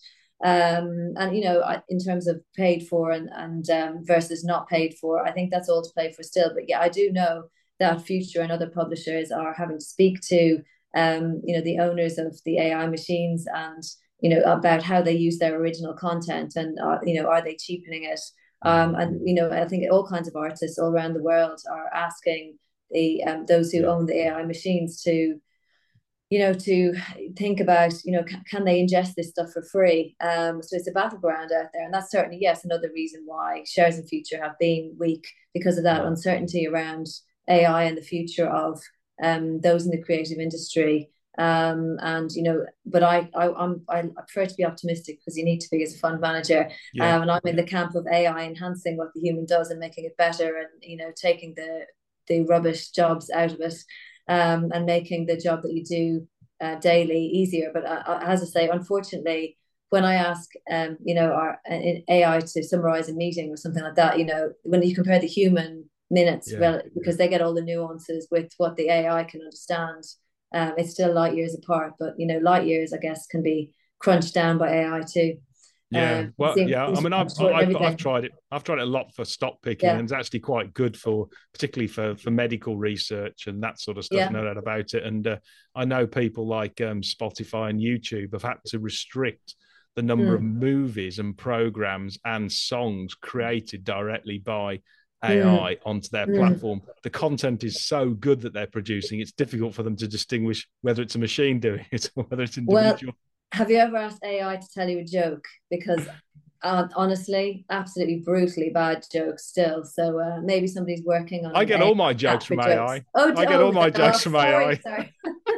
[SPEAKER 3] Um, and, you know, in terms of paid for and, and um, versus not paid for, I think that's all to play for still. But yeah, I do know that Future and other publishers are having to speak to Um, you know, the owners of the A I machines and, you know, about how they use their original content and, uh, you know, are they cheapening it? Um, and, you know, I think all kinds of artists all around the world are asking the um, those who yeah. own the A I machines to, you know, to think about, you know, can, can they ingest this stuff for free? Um, so it's a battleground out there. And that's certainly, yes, another reason why shares in Future have been weak, because of that uncertainty around A I and the future of Um, those in the creative industry, um, and you know, but I, I, I'm, I prefer to be optimistic, because you need to be as a fund manager. Yeah. Um, and I'm in the camp of A I enhancing what the human does and making it better, and you know, taking the the rubbish jobs out of it, um, and making the job that you do uh, daily easier. But uh, as I say, unfortunately, when I ask, um, you know, our A I to summarize a meeting or something like that, you know, when you compare the human minutes, yeah. well, because they get all the nuances with what the A I can understand. Um, it's still light years apart, but you know, light years, I guess, can be crunched down by A I too.
[SPEAKER 2] Yeah, um, well, think, yeah. I mean, I've, I've, I've tried it. I've tried it a lot for stock picking, yeah. and it's actually quite good for, particularly for for medical research and that sort of stuff. Yeah. Know that about it, and uh, I know people like um, Spotify and YouTube have had to restrict the number mm. of movies and programs and songs created directly by A I mm. onto their mm. platform. The content is so good that they're producing, it's difficult for them to distinguish whether it's a machine doing it or whether it's individual.
[SPEAKER 3] Well, have you ever asked A I to tell you a joke? Because uh, honestly, absolutely brutally bad jokes still. So uh, maybe somebody's working on.
[SPEAKER 2] I get all my jokes from A I. Oh, I get all my jokes from A I. Sorry.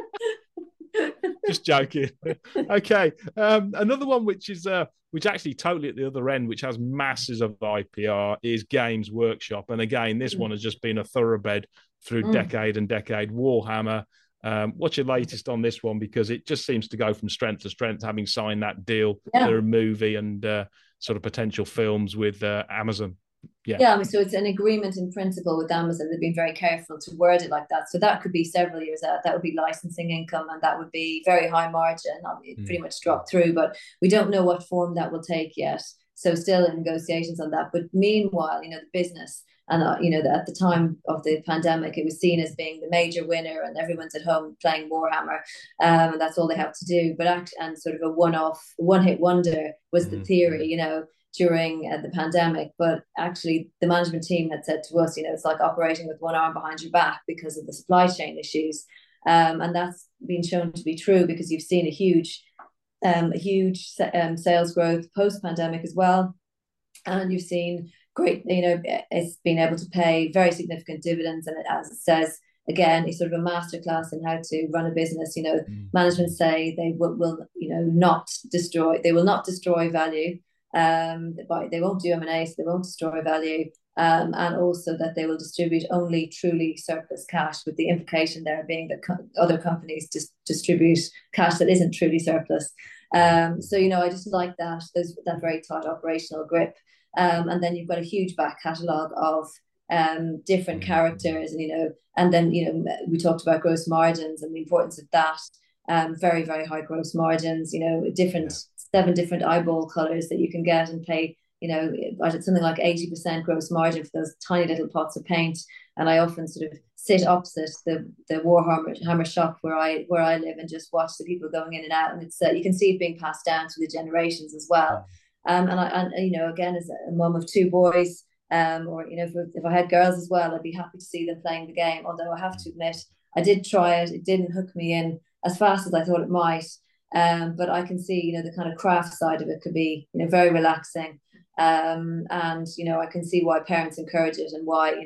[SPEAKER 2] Just joking. Okay. Um, another one which is uh, which actually totally at the other end, which has masses of I P R, is Games Workshop. And again, this mm. one has just been a thoroughbred through mm. decade and decade. Warhammer. Um, what's your latest on this one? Because it just seems to go from strength to strength, having signed that deal yeah. for a movie and uh, sort of potential films with uh, Amazon. Yeah.
[SPEAKER 3] yeah, I mean, so it's an agreement in principle with Amazon. They've been very careful to word it like that. So that could be several years out. That would be licensing income, and that would be very high margin. It mm. pretty much dropped through, but we don't know what form that will take yet. So still in negotiations on that. But meanwhile, you know, the business, and uh, you know, the, at the time of the pandemic, it was seen as being the major winner, and everyone's at home playing Warhammer, um, and that's all they have to do. But act, and sort of a one-off, one-hit wonder was mm. the theory, you know, during uh, the pandemic. But actually the management team had said to us, you know, it's like operating with one arm behind your back because of the supply chain issues. Um, and that's been shown to be true, because you've seen a huge, um, a huge um, sales growth post-pandemic as well. And you've seen great, you know, it's been able to pay very significant dividends. And it, as it says, again, it's sort of a masterclass in how to run a business. You know, mm. management say they will, will, you know, not destroy, they will not destroy value. Um, but they won't do M and A, so they won't destroy value, um, and also that they will distribute only truly surplus cash, with the implication there being that co- other companies just distribute cash that isn't truly surplus. Um, so, you know, I just like that, there's that very tight operational grip. Um, and then you've got a huge back catalogue of um, different characters, and, you know, and then, you know, we talked about gross margins and the importance of that. Um, very, very high gross margins, you know, different yeah. seven different eyeball colors that you can get and pay, you know, something like eighty percent gross margin for those tiny little pots of paint. And I often sort of sit opposite the the Warhammer Hammer shop where I where I live and just watch the people going in and out, and it's uh, you can see it being passed down to the generations as well. Um, and I and you know, again, as a mum of two boys, um, or you know, if, if I had girls as well, I'd be happy to see them playing the game. Although I have to admit, I did try it; it didn't hook me in as fast as I thought it might. Um, but I can see, you know, the kind of craft side of it could be, you know, very relaxing. Um, and, you know, I can see why parents encourage it, and why, you know,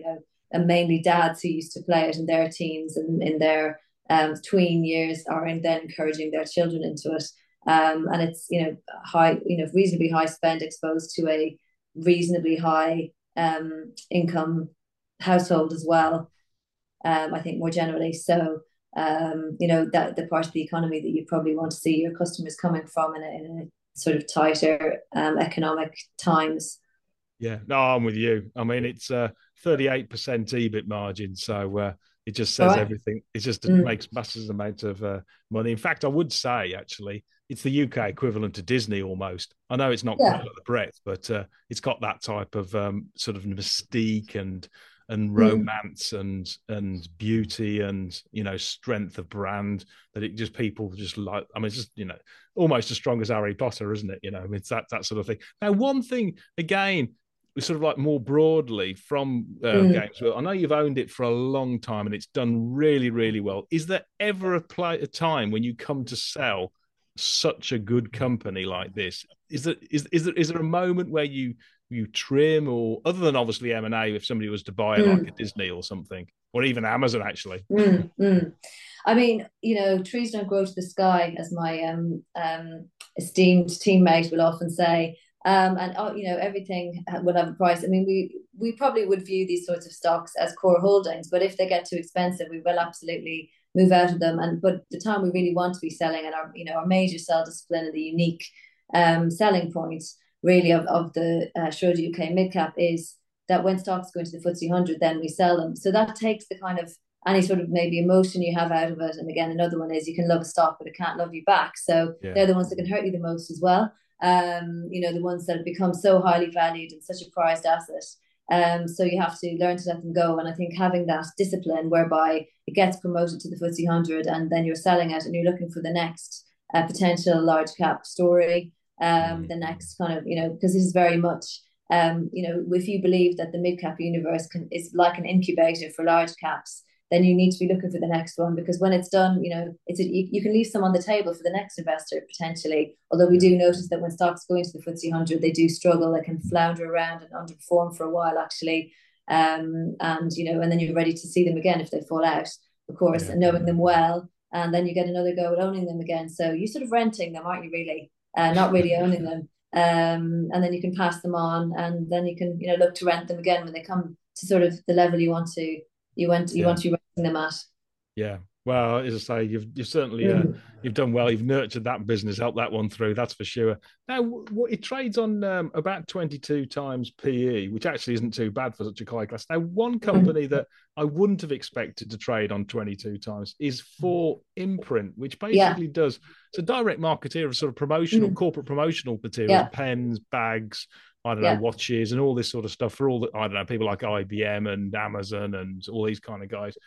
[SPEAKER 3] and mainly dads who used to play it in their teams and in their um, tween years are in then encouraging their children into it. Um, and it's, you know, high, you know, reasonably high spend exposed to a reasonably high um, income household as well. Um, I think more generally. So, um, you know, that the part of the economy that you probably want to see your customers coming from in a, in a sort of tighter um, economic times.
[SPEAKER 2] Yeah, no, I'm with you. I mean, it's a thirty-eight percent E B I T margin. So uh, it just says right. everything. It just mm. makes massive amounts of uh, money. In fact, I would say, actually, it's the U K equivalent to Disney almost. I know it's not yeah. quite like the breadth, but uh, it's got that type of um, sort of mystique and and romance mm. and and beauty and, you know, strength of brand that it just people just like. I mean, it's just, you know, almost as strong as Harry Potter, isn't it? You know, I mean, it's that that sort of thing. Now, one thing again, sort of like more broadly from uh, mm. Games World, I know you've owned it for a long time and it's done really, really well. Is there ever a, play, a time when you come to sell such a good company like this? Is there is is there is there a moment where you you trim, or other than obviously M and A, if somebody was to buy mm. like a Disney or something, or even Amazon actually?
[SPEAKER 3] Mm, mm. I mean, you know, trees don't grow to the sky, as my um, um, esteemed teammate will often say. Um, and, oh, you know, everything will have a price. I mean, we we probably would view these sorts of stocks as core holdings, but if they get too expensive, we will absolutely move out of them. And but the time we really want to be selling, and our, you know, our major sell discipline and the unique um, selling points really of, of the uh, Schroders U K mid-cap is that when stocks go into the F T S E one hundred, then we sell them. So that takes the kind of any sort of maybe emotion you have out of it. And again, another one is you can love a stock, but it can't love you back. So yeah. they're the ones that can hurt you the most as well. Um, you know, the ones that have become so highly valued and such a prized asset. Um, so you have to learn to let them go. And I think having that discipline whereby it gets promoted to the F T S E one hundred and then you're selling it and you're looking for the next uh, potential large cap story, um, the next kind of, you know, because this is very much, um, you know, if you believe that the mid cap universe can, is like an incubator for large caps, then you need to be looking for the next one, because when it's done, you know, it's a, you, you can leave some on the table for the next investor potentially. Although we do notice that when stocks go into the F T S E one hundred, they do struggle. They can flounder around and underperform for a while, actually. Um, and, you know, and then you're ready to see them again if they fall out, of course, yeah. and knowing them well. And then you get another go at owning them again. So you're sort of renting them, aren't you, really? Uh, not really owning them. Um, and then you can pass them on, and then you can, you know, look to rent them again when they come to sort of the level you want to you want you yeah. want to be renting them at.
[SPEAKER 2] Yeah. Well, as I say, you've you've certainly mm. uh, you've done well. You've nurtured that business, helped that one through. That's for sure. Now, what it trades on um, about twenty-two times P E, which actually isn't too bad for such a high class. Now, one company mm. that I wouldn't have expected to trade on twenty-two times is four Imprint, which basically yeah. does it's a direct marketeer of sort of promotional, mm. corporate promotional materials, yeah. pens, bags, I don't know, yeah. watches, and all this sort of stuff for all the I don't know people like I B M and Amazon and all these kind of guys.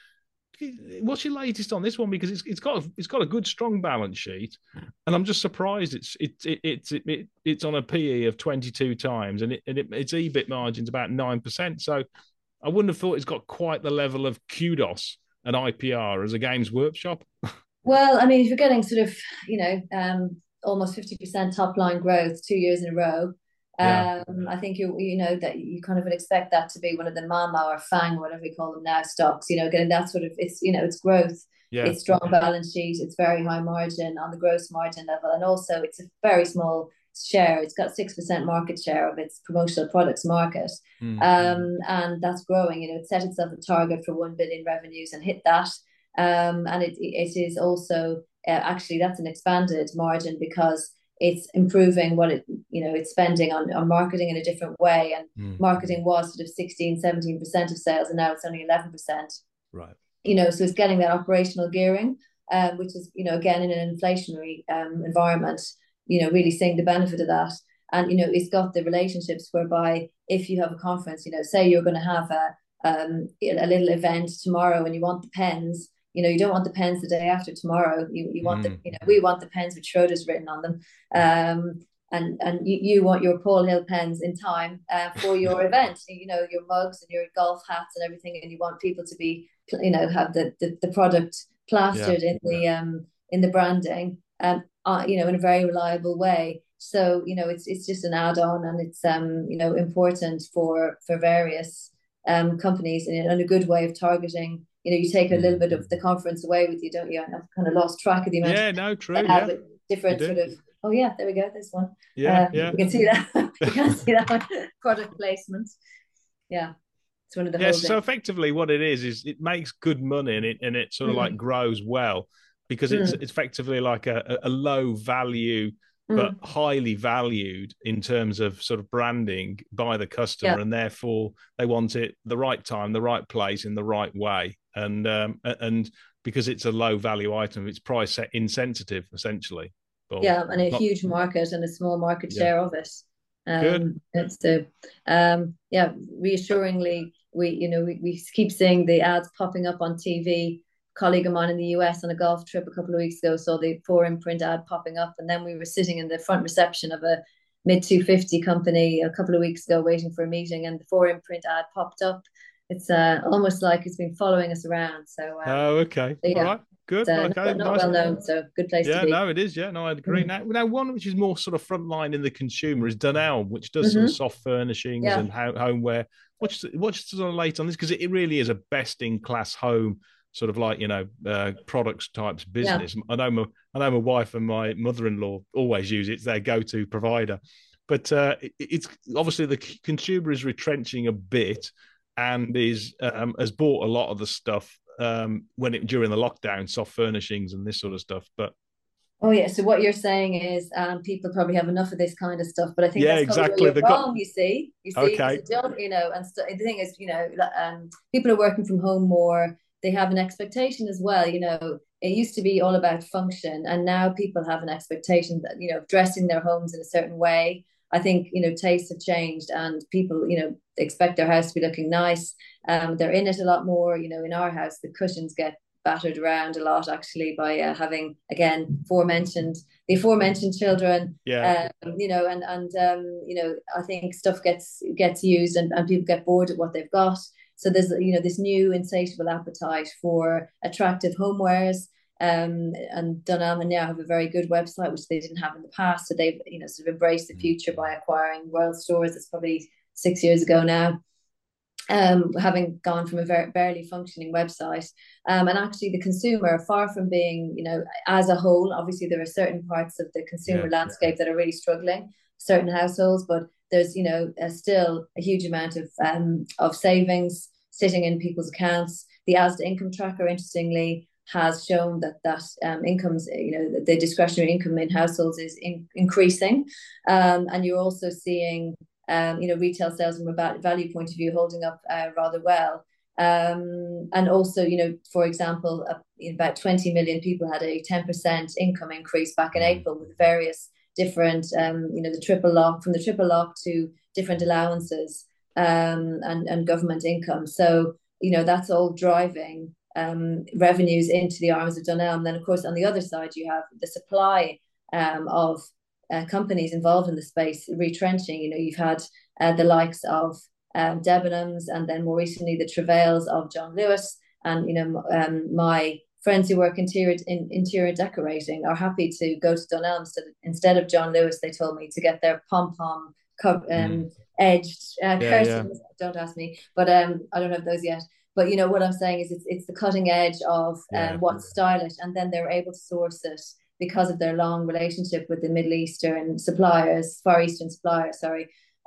[SPEAKER 2] What's your latest on this one? Because it's it's got a, it's got a good strong balance sheet, and I'm just surprised it's it's it, it's it, it, it's on a P E of twenty-two times, and it, and it, its E B I T margin's about nine percent. So I wouldn't have thought it's got quite the level of kudos and I P R as a Games Workshop.
[SPEAKER 3] Well, I mean, if you're getting sort of, you know, um, almost fifty percent top line growth two years in a row. Yeah. Um, I think you you know that you kind of would expect that to be one of the mama or FANG or whatever we call them now stocks. You know, getting that sort of it's you know it's growth, yeah. it's strong balance sheet, it's very high margin on the gross margin level, and also it's a very small share. It's got six percent market share of its promotional products market, mm-hmm. um, and that's growing. You know, it set itself a target for one billion revenues and hit that, um, and it it is also uh, actually that's an expanded margin because it's improving what it, you know, it's spending on, on marketing in a different way. And mm. marketing was sort of sixteen, seventeen percent of sales, and now it's only eleven percent.
[SPEAKER 2] Right.
[SPEAKER 3] You know, so it's getting that operational gearing, um, which is, you know, again, in an inflationary um, environment, you know, really seeing the benefit of that. And, you know, it's got the relationships whereby if you have a conference, you know, say you're going to have a, um, a little event tomorrow and you want the pens, you know, you don't want the pens the day after tomorrow. You you want mm. the, you know, we want the pens with Schroders written on them. Um, and and you, you want your Paul Hill pens in time uh, for your event, you know, your mugs and your golf hats and everything. And you want people to be, you know, have the, the, the product plastered yeah. in the, um, in the branding, um, uh, you know, in a very reliable way. So, you know, it's, it's just an add-on, and it's, um, you know, important for, for various um, companies in, in a good way of targeting. You know, you take a little bit of the conference away with you, don't you? I've kind of lost track of the amount.
[SPEAKER 2] Yeah,
[SPEAKER 3] of
[SPEAKER 2] no, true. Yeah,
[SPEAKER 3] different sort of. Oh yeah, there we go. This one.
[SPEAKER 2] Yeah,
[SPEAKER 3] um,
[SPEAKER 2] yeah.
[SPEAKER 3] You can see that. You can see that one. Product placement. Yeah, it's one of the.
[SPEAKER 2] Yes.
[SPEAKER 3] Yeah,
[SPEAKER 2] so effectively, what it is is it makes good money and it and it sort of mm. like grows well because it's mm. it's effectively like a, a low value but mm. highly valued in terms of sort of branding by the customer, yeah. and therefore they want it the right time, the right place, in the right way, and um, and because it's a low value item, it's price insensitive essentially.
[SPEAKER 3] But yeah, and a not... huge market and a small market share yeah. of it. Um,
[SPEAKER 2] Good.
[SPEAKER 3] So, um, yeah, reassuringly, we you know we, we keep seeing the ads popping up on T V. A colleague of mine in the U S on a golf trip a couple of weeks ago saw the four imprint ad popping up, and then we were sitting in the front reception of a mid two fifty company a couple of weeks ago waiting for a meeting, and the four imprint ad popped up. It's uh, almost like it's been following us around. So, um,
[SPEAKER 2] oh, okay, so, yeah. All right. Good.
[SPEAKER 3] Uh,
[SPEAKER 2] okay.
[SPEAKER 3] Not, not nice. Well known, so good place
[SPEAKER 2] yeah,
[SPEAKER 3] to be.
[SPEAKER 2] Yeah, no, it is. Yeah, no, I'd agree. Mm-hmm. Now, now, one which is more sort of frontline in the consumer is Dunelm, which does mm-hmm. sort of soft furnishings yeah. and homeware. What's what's sort of late on this, because it, it really is a best in class home sort of like you know uh, products types business. Yeah. I know my I know my wife and my mother in law always use it; it's their go to provider. But uh, it, it's obviously the consumer is retrenching a bit and is um, has bought a lot of the stuff. Um, when it during the lockdown, soft furnishings and this sort of stuff, but
[SPEAKER 3] oh yeah. So what you're saying is, um, people probably have enough of this kind of stuff. But I think
[SPEAKER 2] yeah,
[SPEAKER 3] that's
[SPEAKER 2] exactly.
[SPEAKER 3] You're wrong. Got... You see, you see,
[SPEAKER 2] okay.
[SPEAKER 3] you know, and st- the thing is, you know, um, people are working from home more. They have an expectation as well. You know, it used to be all about function, and now people have an expectation that you know, dressing their homes in a certain way. I think, you know, tastes have changed and people, you know, expect their house to be looking nice. Um, they're in it a lot more. You know, in our house, the cushions get battered around a lot actually by uh, having, again, aforementioned, the aforementioned children.
[SPEAKER 2] Yeah.
[SPEAKER 3] Um, you know, and, and um, you know, I think stuff gets gets used and, and people get bored of what they've got. So there's, you know, this new insatiable appetite for attractive homewares. Um, and Dunelm now have a very good website, which they didn't have in the past. So they've, you know, sort of embraced the future by acquiring World Stores. It's probably six years ago now, um, having gone from a very barely functioning website. Um, and actually, the consumer, far from being, you know, as a whole, obviously there are certain parts of the consumer yeah. landscape that are really struggling, certain households, but there's, you know, uh, still a huge amount of um, of savings sitting in people's accounts. The Asda income tracker, interestingly, has shown that that um, incomes, you know, the discretionary income in households is in, increasing, um, and you're also seeing, um, you know, retail sales from a value point of view holding up uh, rather well, um, and also, you know, for example, uh, about twenty million people had a ten percent income increase back in April with various different, um, you know, the triple lock from the triple lock to different allowances um, and and government income. So you know that's all driving Um, revenues into the arms of Dunelm. Then, of course, on the other side, you have the supply um, of uh, companies involved in the space retrenching. You know, you've had uh, the likes of um, Debenhams, and then more recently the travails of John Lewis. And you know, um, my friends who work interior in interior decorating are happy to go to Dunelm instead of, instead of John Lewis. They told me, to get their pom pom um, mm. edged uh, yeah, curtains. Yeah. Don't ask me, but um, I don't have those yet. But you know what I'm saying is it's it's the cutting edge of um, yeah. what's stylish, and then they're able to source it because of their long relationship with the Middle Eastern suppliers, Far Eastern suppliers. Sorry,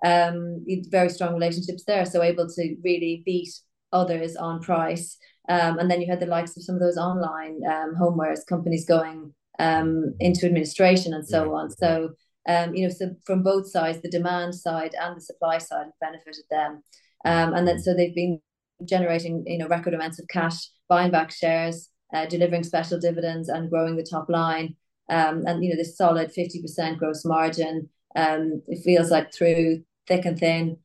[SPEAKER 3] um, very strong relationships there, so able to really beat others on price. Um, and then you had the likes of some of those online um, homewares companies going um, into administration and so yeah. on. So um, you know, so from both sides, the demand side and the supply side have benefited them, um, and then so they've been generating, you know, record amounts of cash, buying back shares, uh, delivering special dividends, and growing the top line. Um, and you know, this solid fifty percent gross margin. Um, it feels like through thick and thin.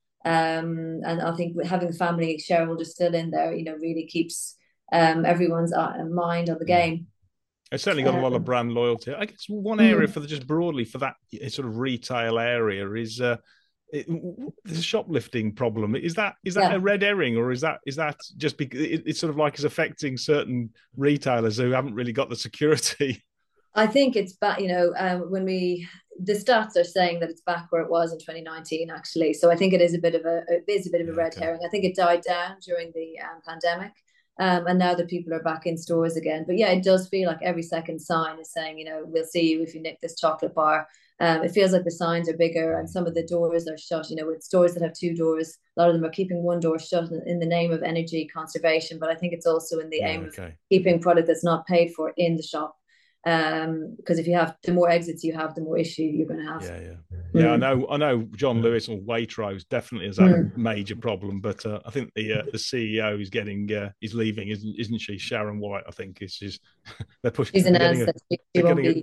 [SPEAKER 3] Um, and I think having the family shareholders still in there, you know, really keeps um, everyone's mind on the game.
[SPEAKER 2] It's certainly got um, a lot of brand loyalty. I guess one area mm. for the, just broadly for that sort of retail area is. Uh, It, there's a shoplifting problem. Is that is that yeah. a red herring, or is that is that just because it, it's sort of like it's affecting certain retailers who haven't really got the security?
[SPEAKER 3] I think it's back, you know, um, when we, the stats are saying that it's back where it was in twenty nineteen, actually. So I think it is a bit of a, it is a bit of a
[SPEAKER 2] Yeah,
[SPEAKER 3] red
[SPEAKER 2] okay.
[SPEAKER 3] herring. I think it died down during the um, pandemic. Um, and now that people are back in stores again. But yeah, it does feel like every second sign is saying, you know, we'll see you if you nick this chocolate bar. Um, it feels like the signs are bigger and some of the doors are shut. You know, with stores that have two doors, a lot of them are keeping one door shut in the name of energy conservation. But I think it's also in the
[SPEAKER 2] Yeah,
[SPEAKER 3] aim of
[SPEAKER 2] okay.
[SPEAKER 3] keeping product that's not paid for in the shop. Um, because if you have, the more exits you have, the more issue you're going to have.
[SPEAKER 2] Yeah, yeah, yeah. Mm. I know, I know. John Lewis or Waitrose definitely has had mm. a major problem, but uh, I think the uh, the C E O is getting uh, is leaving, isn't isn't she? Sharon White, I think is she's they're pushing.
[SPEAKER 3] She's announced
[SPEAKER 2] that
[SPEAKER 3] she, she won't be.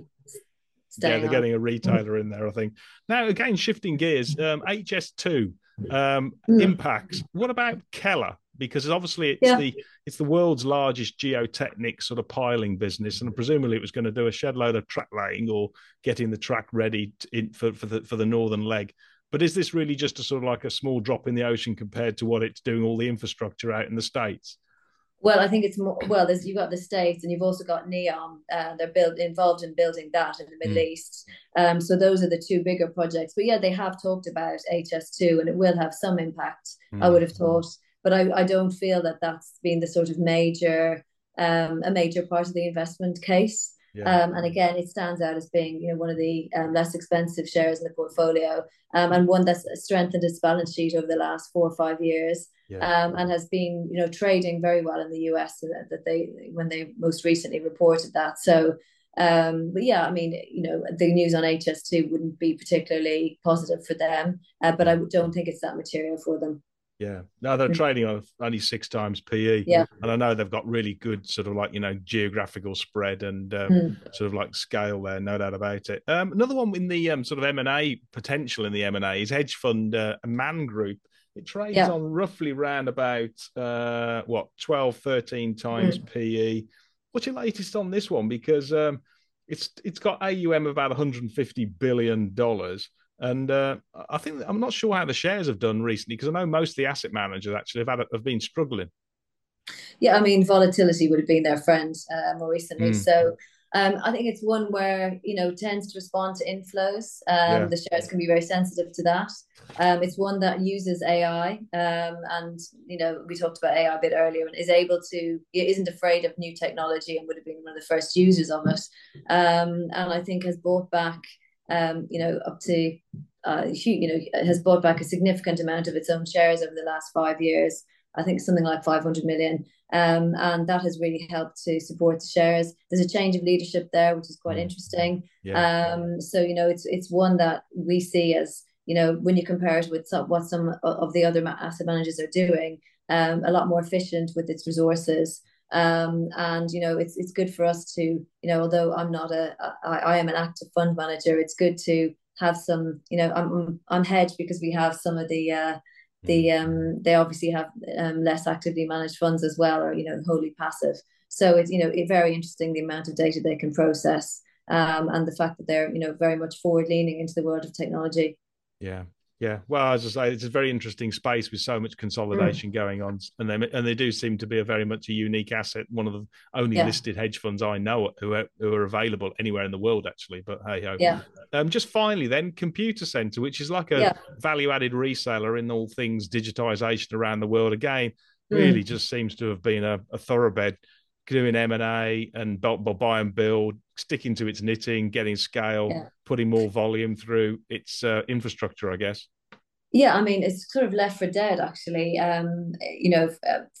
[SPEAKER 2] A, yeah, they're on. Getting a retailer in there, I think. Now, again, shifting gears, um, H S two um, mm. impacts. What about Keller? Because obviously it's yeah. the it's the world's largest geotechnic sort of piling business, and presumably it was going to do a shed load of track laying or getting the track ready to, in, for for the for the northern leg. But is this really just a sort of like a small drop in the ocean compared to what it's doing all the infrastructure out in the States?
[SPEAKER 3] Well, I think it's more. Well, there's you've got the States, and you've also got NEOM. Uh, they're built involved in building that in the Middle mm. East. Um, so those are the two bigger projects. But yeah, they have talked about H S two, and it will have some impact. Mm. I would have thought. But I, I don't feel that that's been the sort of major, um, a major part of the investment case. Yeah. Um, and again, it stands out as being, you know, one of the um, less expensive shares in the portfolio, um, and one that's strengthened its balance sheet over the last four or five years, yeah. um, and has been, you know, trading very well in the U S. That, that they when they most recently reported that. So, um, but yeah, I mean, you know, the news on H S two wouldn't be particularly positive for them, uh, but I don't think it's that material for them.
[SPEAKER 2] Yeah, no, they're trading on only six times P E.
[SPEAKER 3] Yeah,
[SPEAKER 2] and I know they've got really good sort of like, you know, geographical spread and um, mm. sort of like scale there, no doubt about it. Um, another one in the um, sort of M and A potential in the M and A is hedge fund uh, Man Group. It trades yeah. on roughly round about uh, what twelve, thirteen times mm. P E. What's your latest on this one? Because um, it's it's got A U M of about one hundred fifty billion dollars. And uh, I think I'm not sure how the shares have done recently, because I know most of the asset managers actually have had have been struggling.
[SPEAKER 3] Yeah, I mean, volatility would have been their friend uh, more recently. Mm. So um, I think it's one where, you know, tends to respond to inflows. Um, yeah. The shares can be very sensitive to that. Um, it's one that uses A I, um, and you know, we talked about A I a bit earlier, and is able to isn't afraid of new technology and would have been one of the first users of it. Um, and I think has bought back. Um, you know, up to, uh, you know, has bought back a significant amount of its own shares over the last five years. I think something like five hundred million. Um, and that has really helped to support the shares. There's a change of leadership there, which is quite mm. interesting. Yeah. Um, so, you know, it's it's one that we see as, you know, when you compare it with some, what some of the other asset managers are doing, um, a lot more efficient with its resources. Um, and you know, it's it's good for us to, you know, although I'm not a I, I am an active fund manager, it's good to have some, you know, I'm I'm hedged because we have some of the uh, the um they obviously have um, less actively managed funds as well, or you know, wholly passive. So it's, you know, it's very interesting the amount of data they can process, um, and the fact that they're, you know, very much forward leaning into the world of technology.
[SPEAKER 2] Yeah. Yeah, well, as I say, it's a very interesting space with so much consolidation mm. going on, and they and they do seem to be a very much a unique asset. One of the only yeah. listed hedge funds I know who are, who are available anywhere in the world, actually. But hey ho.
[SPEAKER 3] Yeah.
[SPEAKER 2] Um, just finally, then Computacenter, which is like a yeah. value-added reseller in all things digitization around the world. Again, really mm. just seems to have been a, a thoroughbred, doing M and A and buy and build, sticking to its knitting, getting scale, yeah. putting more volume through its uh, infrastructure, I guess.
[SPEAKER 3] Yeah, I mean, it's sort of left for dead, actually. Um, you know,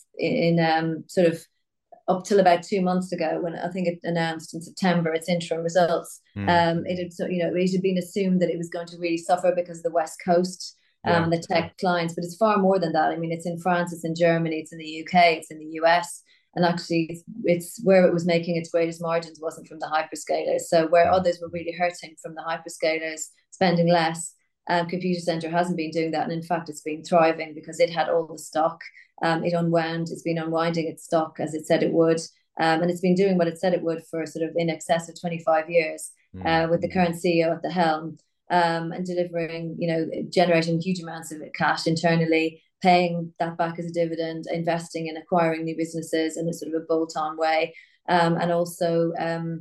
[SPEAKER 3] in um, sort of up till about two months ago, when I think it announced in September its interim results, mm. um, it had, you know, it had been assumed that it was going to really suffer because of the West Coast um, yeah. and the tech clients, but it's far more than that. I mean, it's in France, it's in Germany, it's in the U K, it's in the U S. And actually, it's, it's where it was making its greatest margins wasn't from the hyperscalers. So where others were really hurting from the hyperscalers, spending less, um, Computacenter hasn't been doing that. And in fact, it's been thriving because it had all the stock. Um, it unwound, it's been unwinding its stock as it said it would. Um, and it's been doing what it said it would for sort of in excess of twenty-five years uh, mm-hmm. with the current C E O at the helm, um, and delivering, you know, generating huge amounts of cash internally, paying that back as a dividend, investing in acquiring new businesses in a sort of a bolt-on way, um, and also um,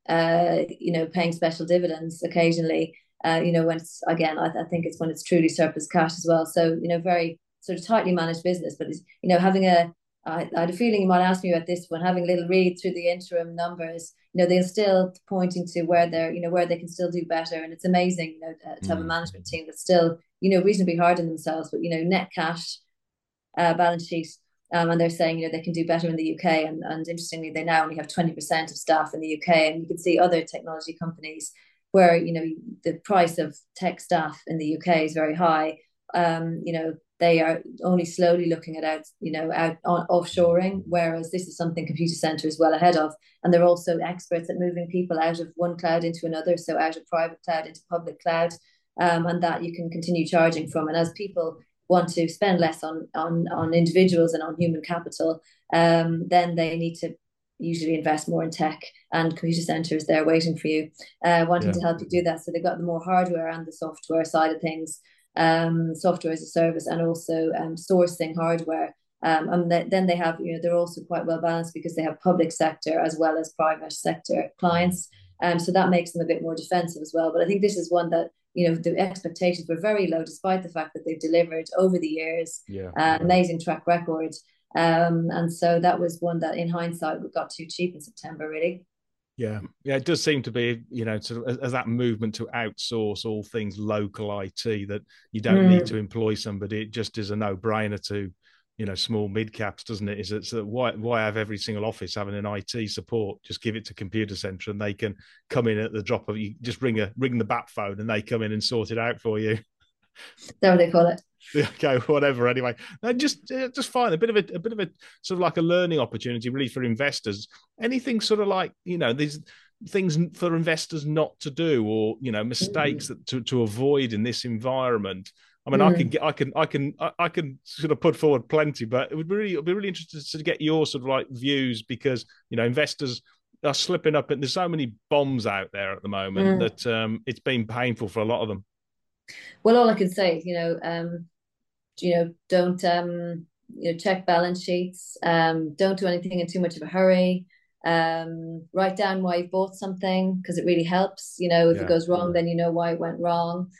[SPEAKER 3] uh, you know, paying special dividends occasionally. Uh, you know, when it's again, I, I think it's when it's truly surplus cash as well. So you know, very sort of tightly managed business, but it's, you know, having a I, I had a feeling you might ask me about this one, having a little read through the interim numbers, you know, they're still pointing to where they're, you know, where they can still do better. And it's amazing, you know, to have a management team that's still, you know, reasonably hard on themselves, but, you know, net cash, uh, balance sheet. Um, and they're saying, you know, they can do better in the U K. And, and interestingly, they now only have twenty percent of staff in the U K. And you can see other technology companies where, you know, the price of tech staff in the U K is very high. Um, you know, they are only slowly looking at out, you know, out on offshoring, whereas this is something Computacenter is well ahead of. And they're also experts at moving people out of one cloud into another, so out of private cloud into public cloud, um, and that you can continue charging from. And as people want to spend less on on on individuals and on human capital, um, then they need to usually invest more in tech, and Computacenter is there waiting for you, uh, wanting yeah. to help you do that. So they've got the more hardware and the software side of things. Um, software as a service, and also um, sourcing hardware. Um, and th- then they have, you know, they're also quite well balanced because they have public sector as well as private sector clients. Um, so that makes them a bit more defensive as well. But I think this is one that, you know, the expectations were very low, despite the fact that they've delivered over the years,
[SPEAKER 2] yeah.
[SPEAKER 3] uh, amazing track record. Um, and so that was one that, in hindsight, got too cheap in September, really.
[SPEAKER 2] Yeah, yeah, it does seem to be, you know, sort of as that movement to outsource all things local I T, that you don't mm. need to employ somebody. It just is a no-brainer to, you know, small mid caps, doesn't it? Is it so why why have every single office having an I T support? Just give it to Computacenter, and they can come in at the drop of you. Just ring a ring the bat phone, and they come in and sort it out for you.
[SPEAKER 3] That's what they call it.
[SPEAKER 2] Okay, whatever. Anyway, and just uh, just fine. A bit of a, a bit of a sort of like a learning opportunity, really, for investors. Anything sort of like, you know, these things for investors not to do, or, you know, mistakes mm. that to, to avoid in this environment. I mean, mm. I can get, I can, I can, I, I can sort of put forward plenty, but it would be really, it'd be really interesting to get your sort of like views, because, you know, investors are slipping up, and there's so many bombs out there at the moment mm. that um, it's been painful for a lot of them.
[SPEAKER 3] Well, all I can say is, you know, um, you know, don't um, you know, check balance sheets. Um, don't do anything in too much of a hurry. Um, write down why you bought something, because it really helps. You know, if yeah. it goes wrong, then you know why it went wrong.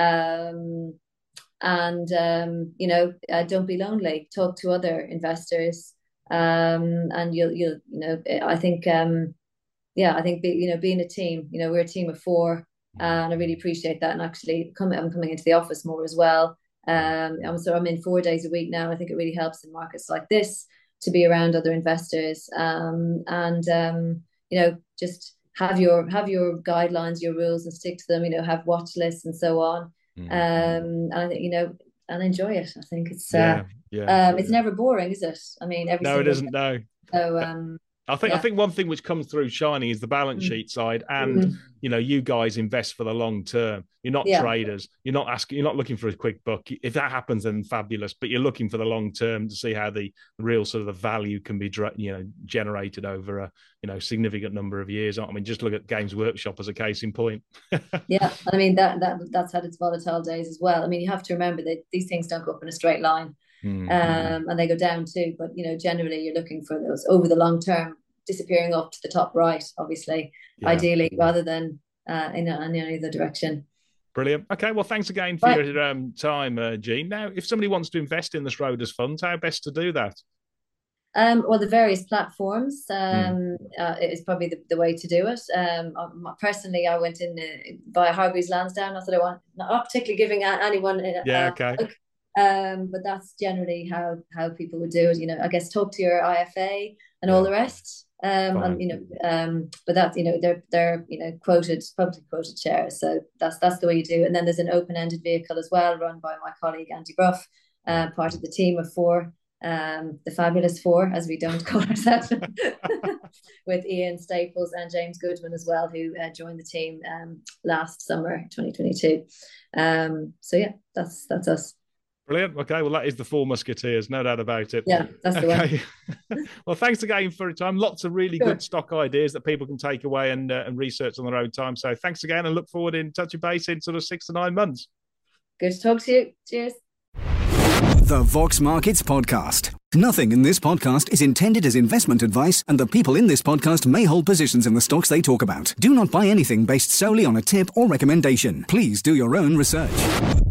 [SPEAKER 3] Um, and um, you know, uh, don't be lonely. Talk to other investors, um, and you'll you'll you know, I think um, yeah, I think be, you know, being a team. You know, we're a team of four. And I really appreciate that. And actually, coming, I'm coming into the office more as well. Um, I'm so I'm in four days a week now. I think it really helps in markets like this to be around other investors. Um, and um, you know, just have your have your guidelines, your rules, and stick to them. You know, have watch lists and so on. Mm-hmm. Um, and I think, you know, and enjoy it. I think it's uh, yeah, yeah, um, it's yeah. never boring, is it? I mean, every
[SPEAKER 2] no, it isn't. No.
[SPEAKER 3] So um,
[SPEAKER 2] I think
[SPEAKER 3] yeah.
[SPEAKER 2] I think one thing which comes through shining is the balance mm. sheet side, and mm. you know, you guys invest for the long term. You're not yeah. traders. You're not asking. You're not looking for a quick buck. If that happens, then fabulous. But you're looking for the long term to see how the real sort of the value can be, you know, generated over a, you know, significant number of years. I mean, just look at Games Workshop as a case in point.
[SPEAKER 3] Yeah, I mean that that that's had its volatile days as well. I mean, you have to remember that these things don't go up in a straight line, mm. um, and they go down too. But you know, generally, you're looking for those over the long term, disappearing off to the top right, obviously, yeah. ideally, rather than uh, in, in any other direction.
[SPEAKER 2] Brilliant. Okay, well, thanks again for right. your um, time, uh, Jean. Now, if somebody wants to invest in the Schroders funds, how best to do that?
[SPEAKER 3] Um, well, the various platforms um, mm. uh, is probably the, the way to do it. Um, personally, I went in uh, via Hargreaves Lansdown. Not that I want, not particularly giving anyone. Uh,
[SPEAKER 2] yeah, okay.
[SPEAKER 3] Um, but that's generally how how people would do it. You know, I guess talk to your I F A and yeah. all the rest. Um, Fine. and you know, um, but that's, you know, they're they're you know, quoted, publicly quoted shares, so that's that's the way you do it. And then there's an open-ended vehicle as well, run by my colleague Andy Bruff, uh, part of the team of four, um, the fabulous four, as we don't call ourselves, with Ian Staples and James Goodman as well, who uh, joined the team um, last summer, twenty twenty-two. Um, so yeah, that's that's us.
[SPEAKER 2] Brilliant. Okay, well, that is the Four Musketeers, no doubt about it.
[SPEAKER 3] Yeah, that's the
[SPEAKER 2] okay. one. Well, thanks again for your time. Lots of really sure. good stock ideas that people can take away and uh, and research on their own time. So thanks again, and look forward in touching base in sort of six to nine months.
[SPEAKER 3] Good to talk to you. Cheers.
[SPEAKER 1] The Vox Markets Podcast. Nothing in this podcast is intended as investment advice, and the people in this podcast may hold positions in the stocks they talk about. Do not buy anything based solely on a tip or recommendation. Please do your own research.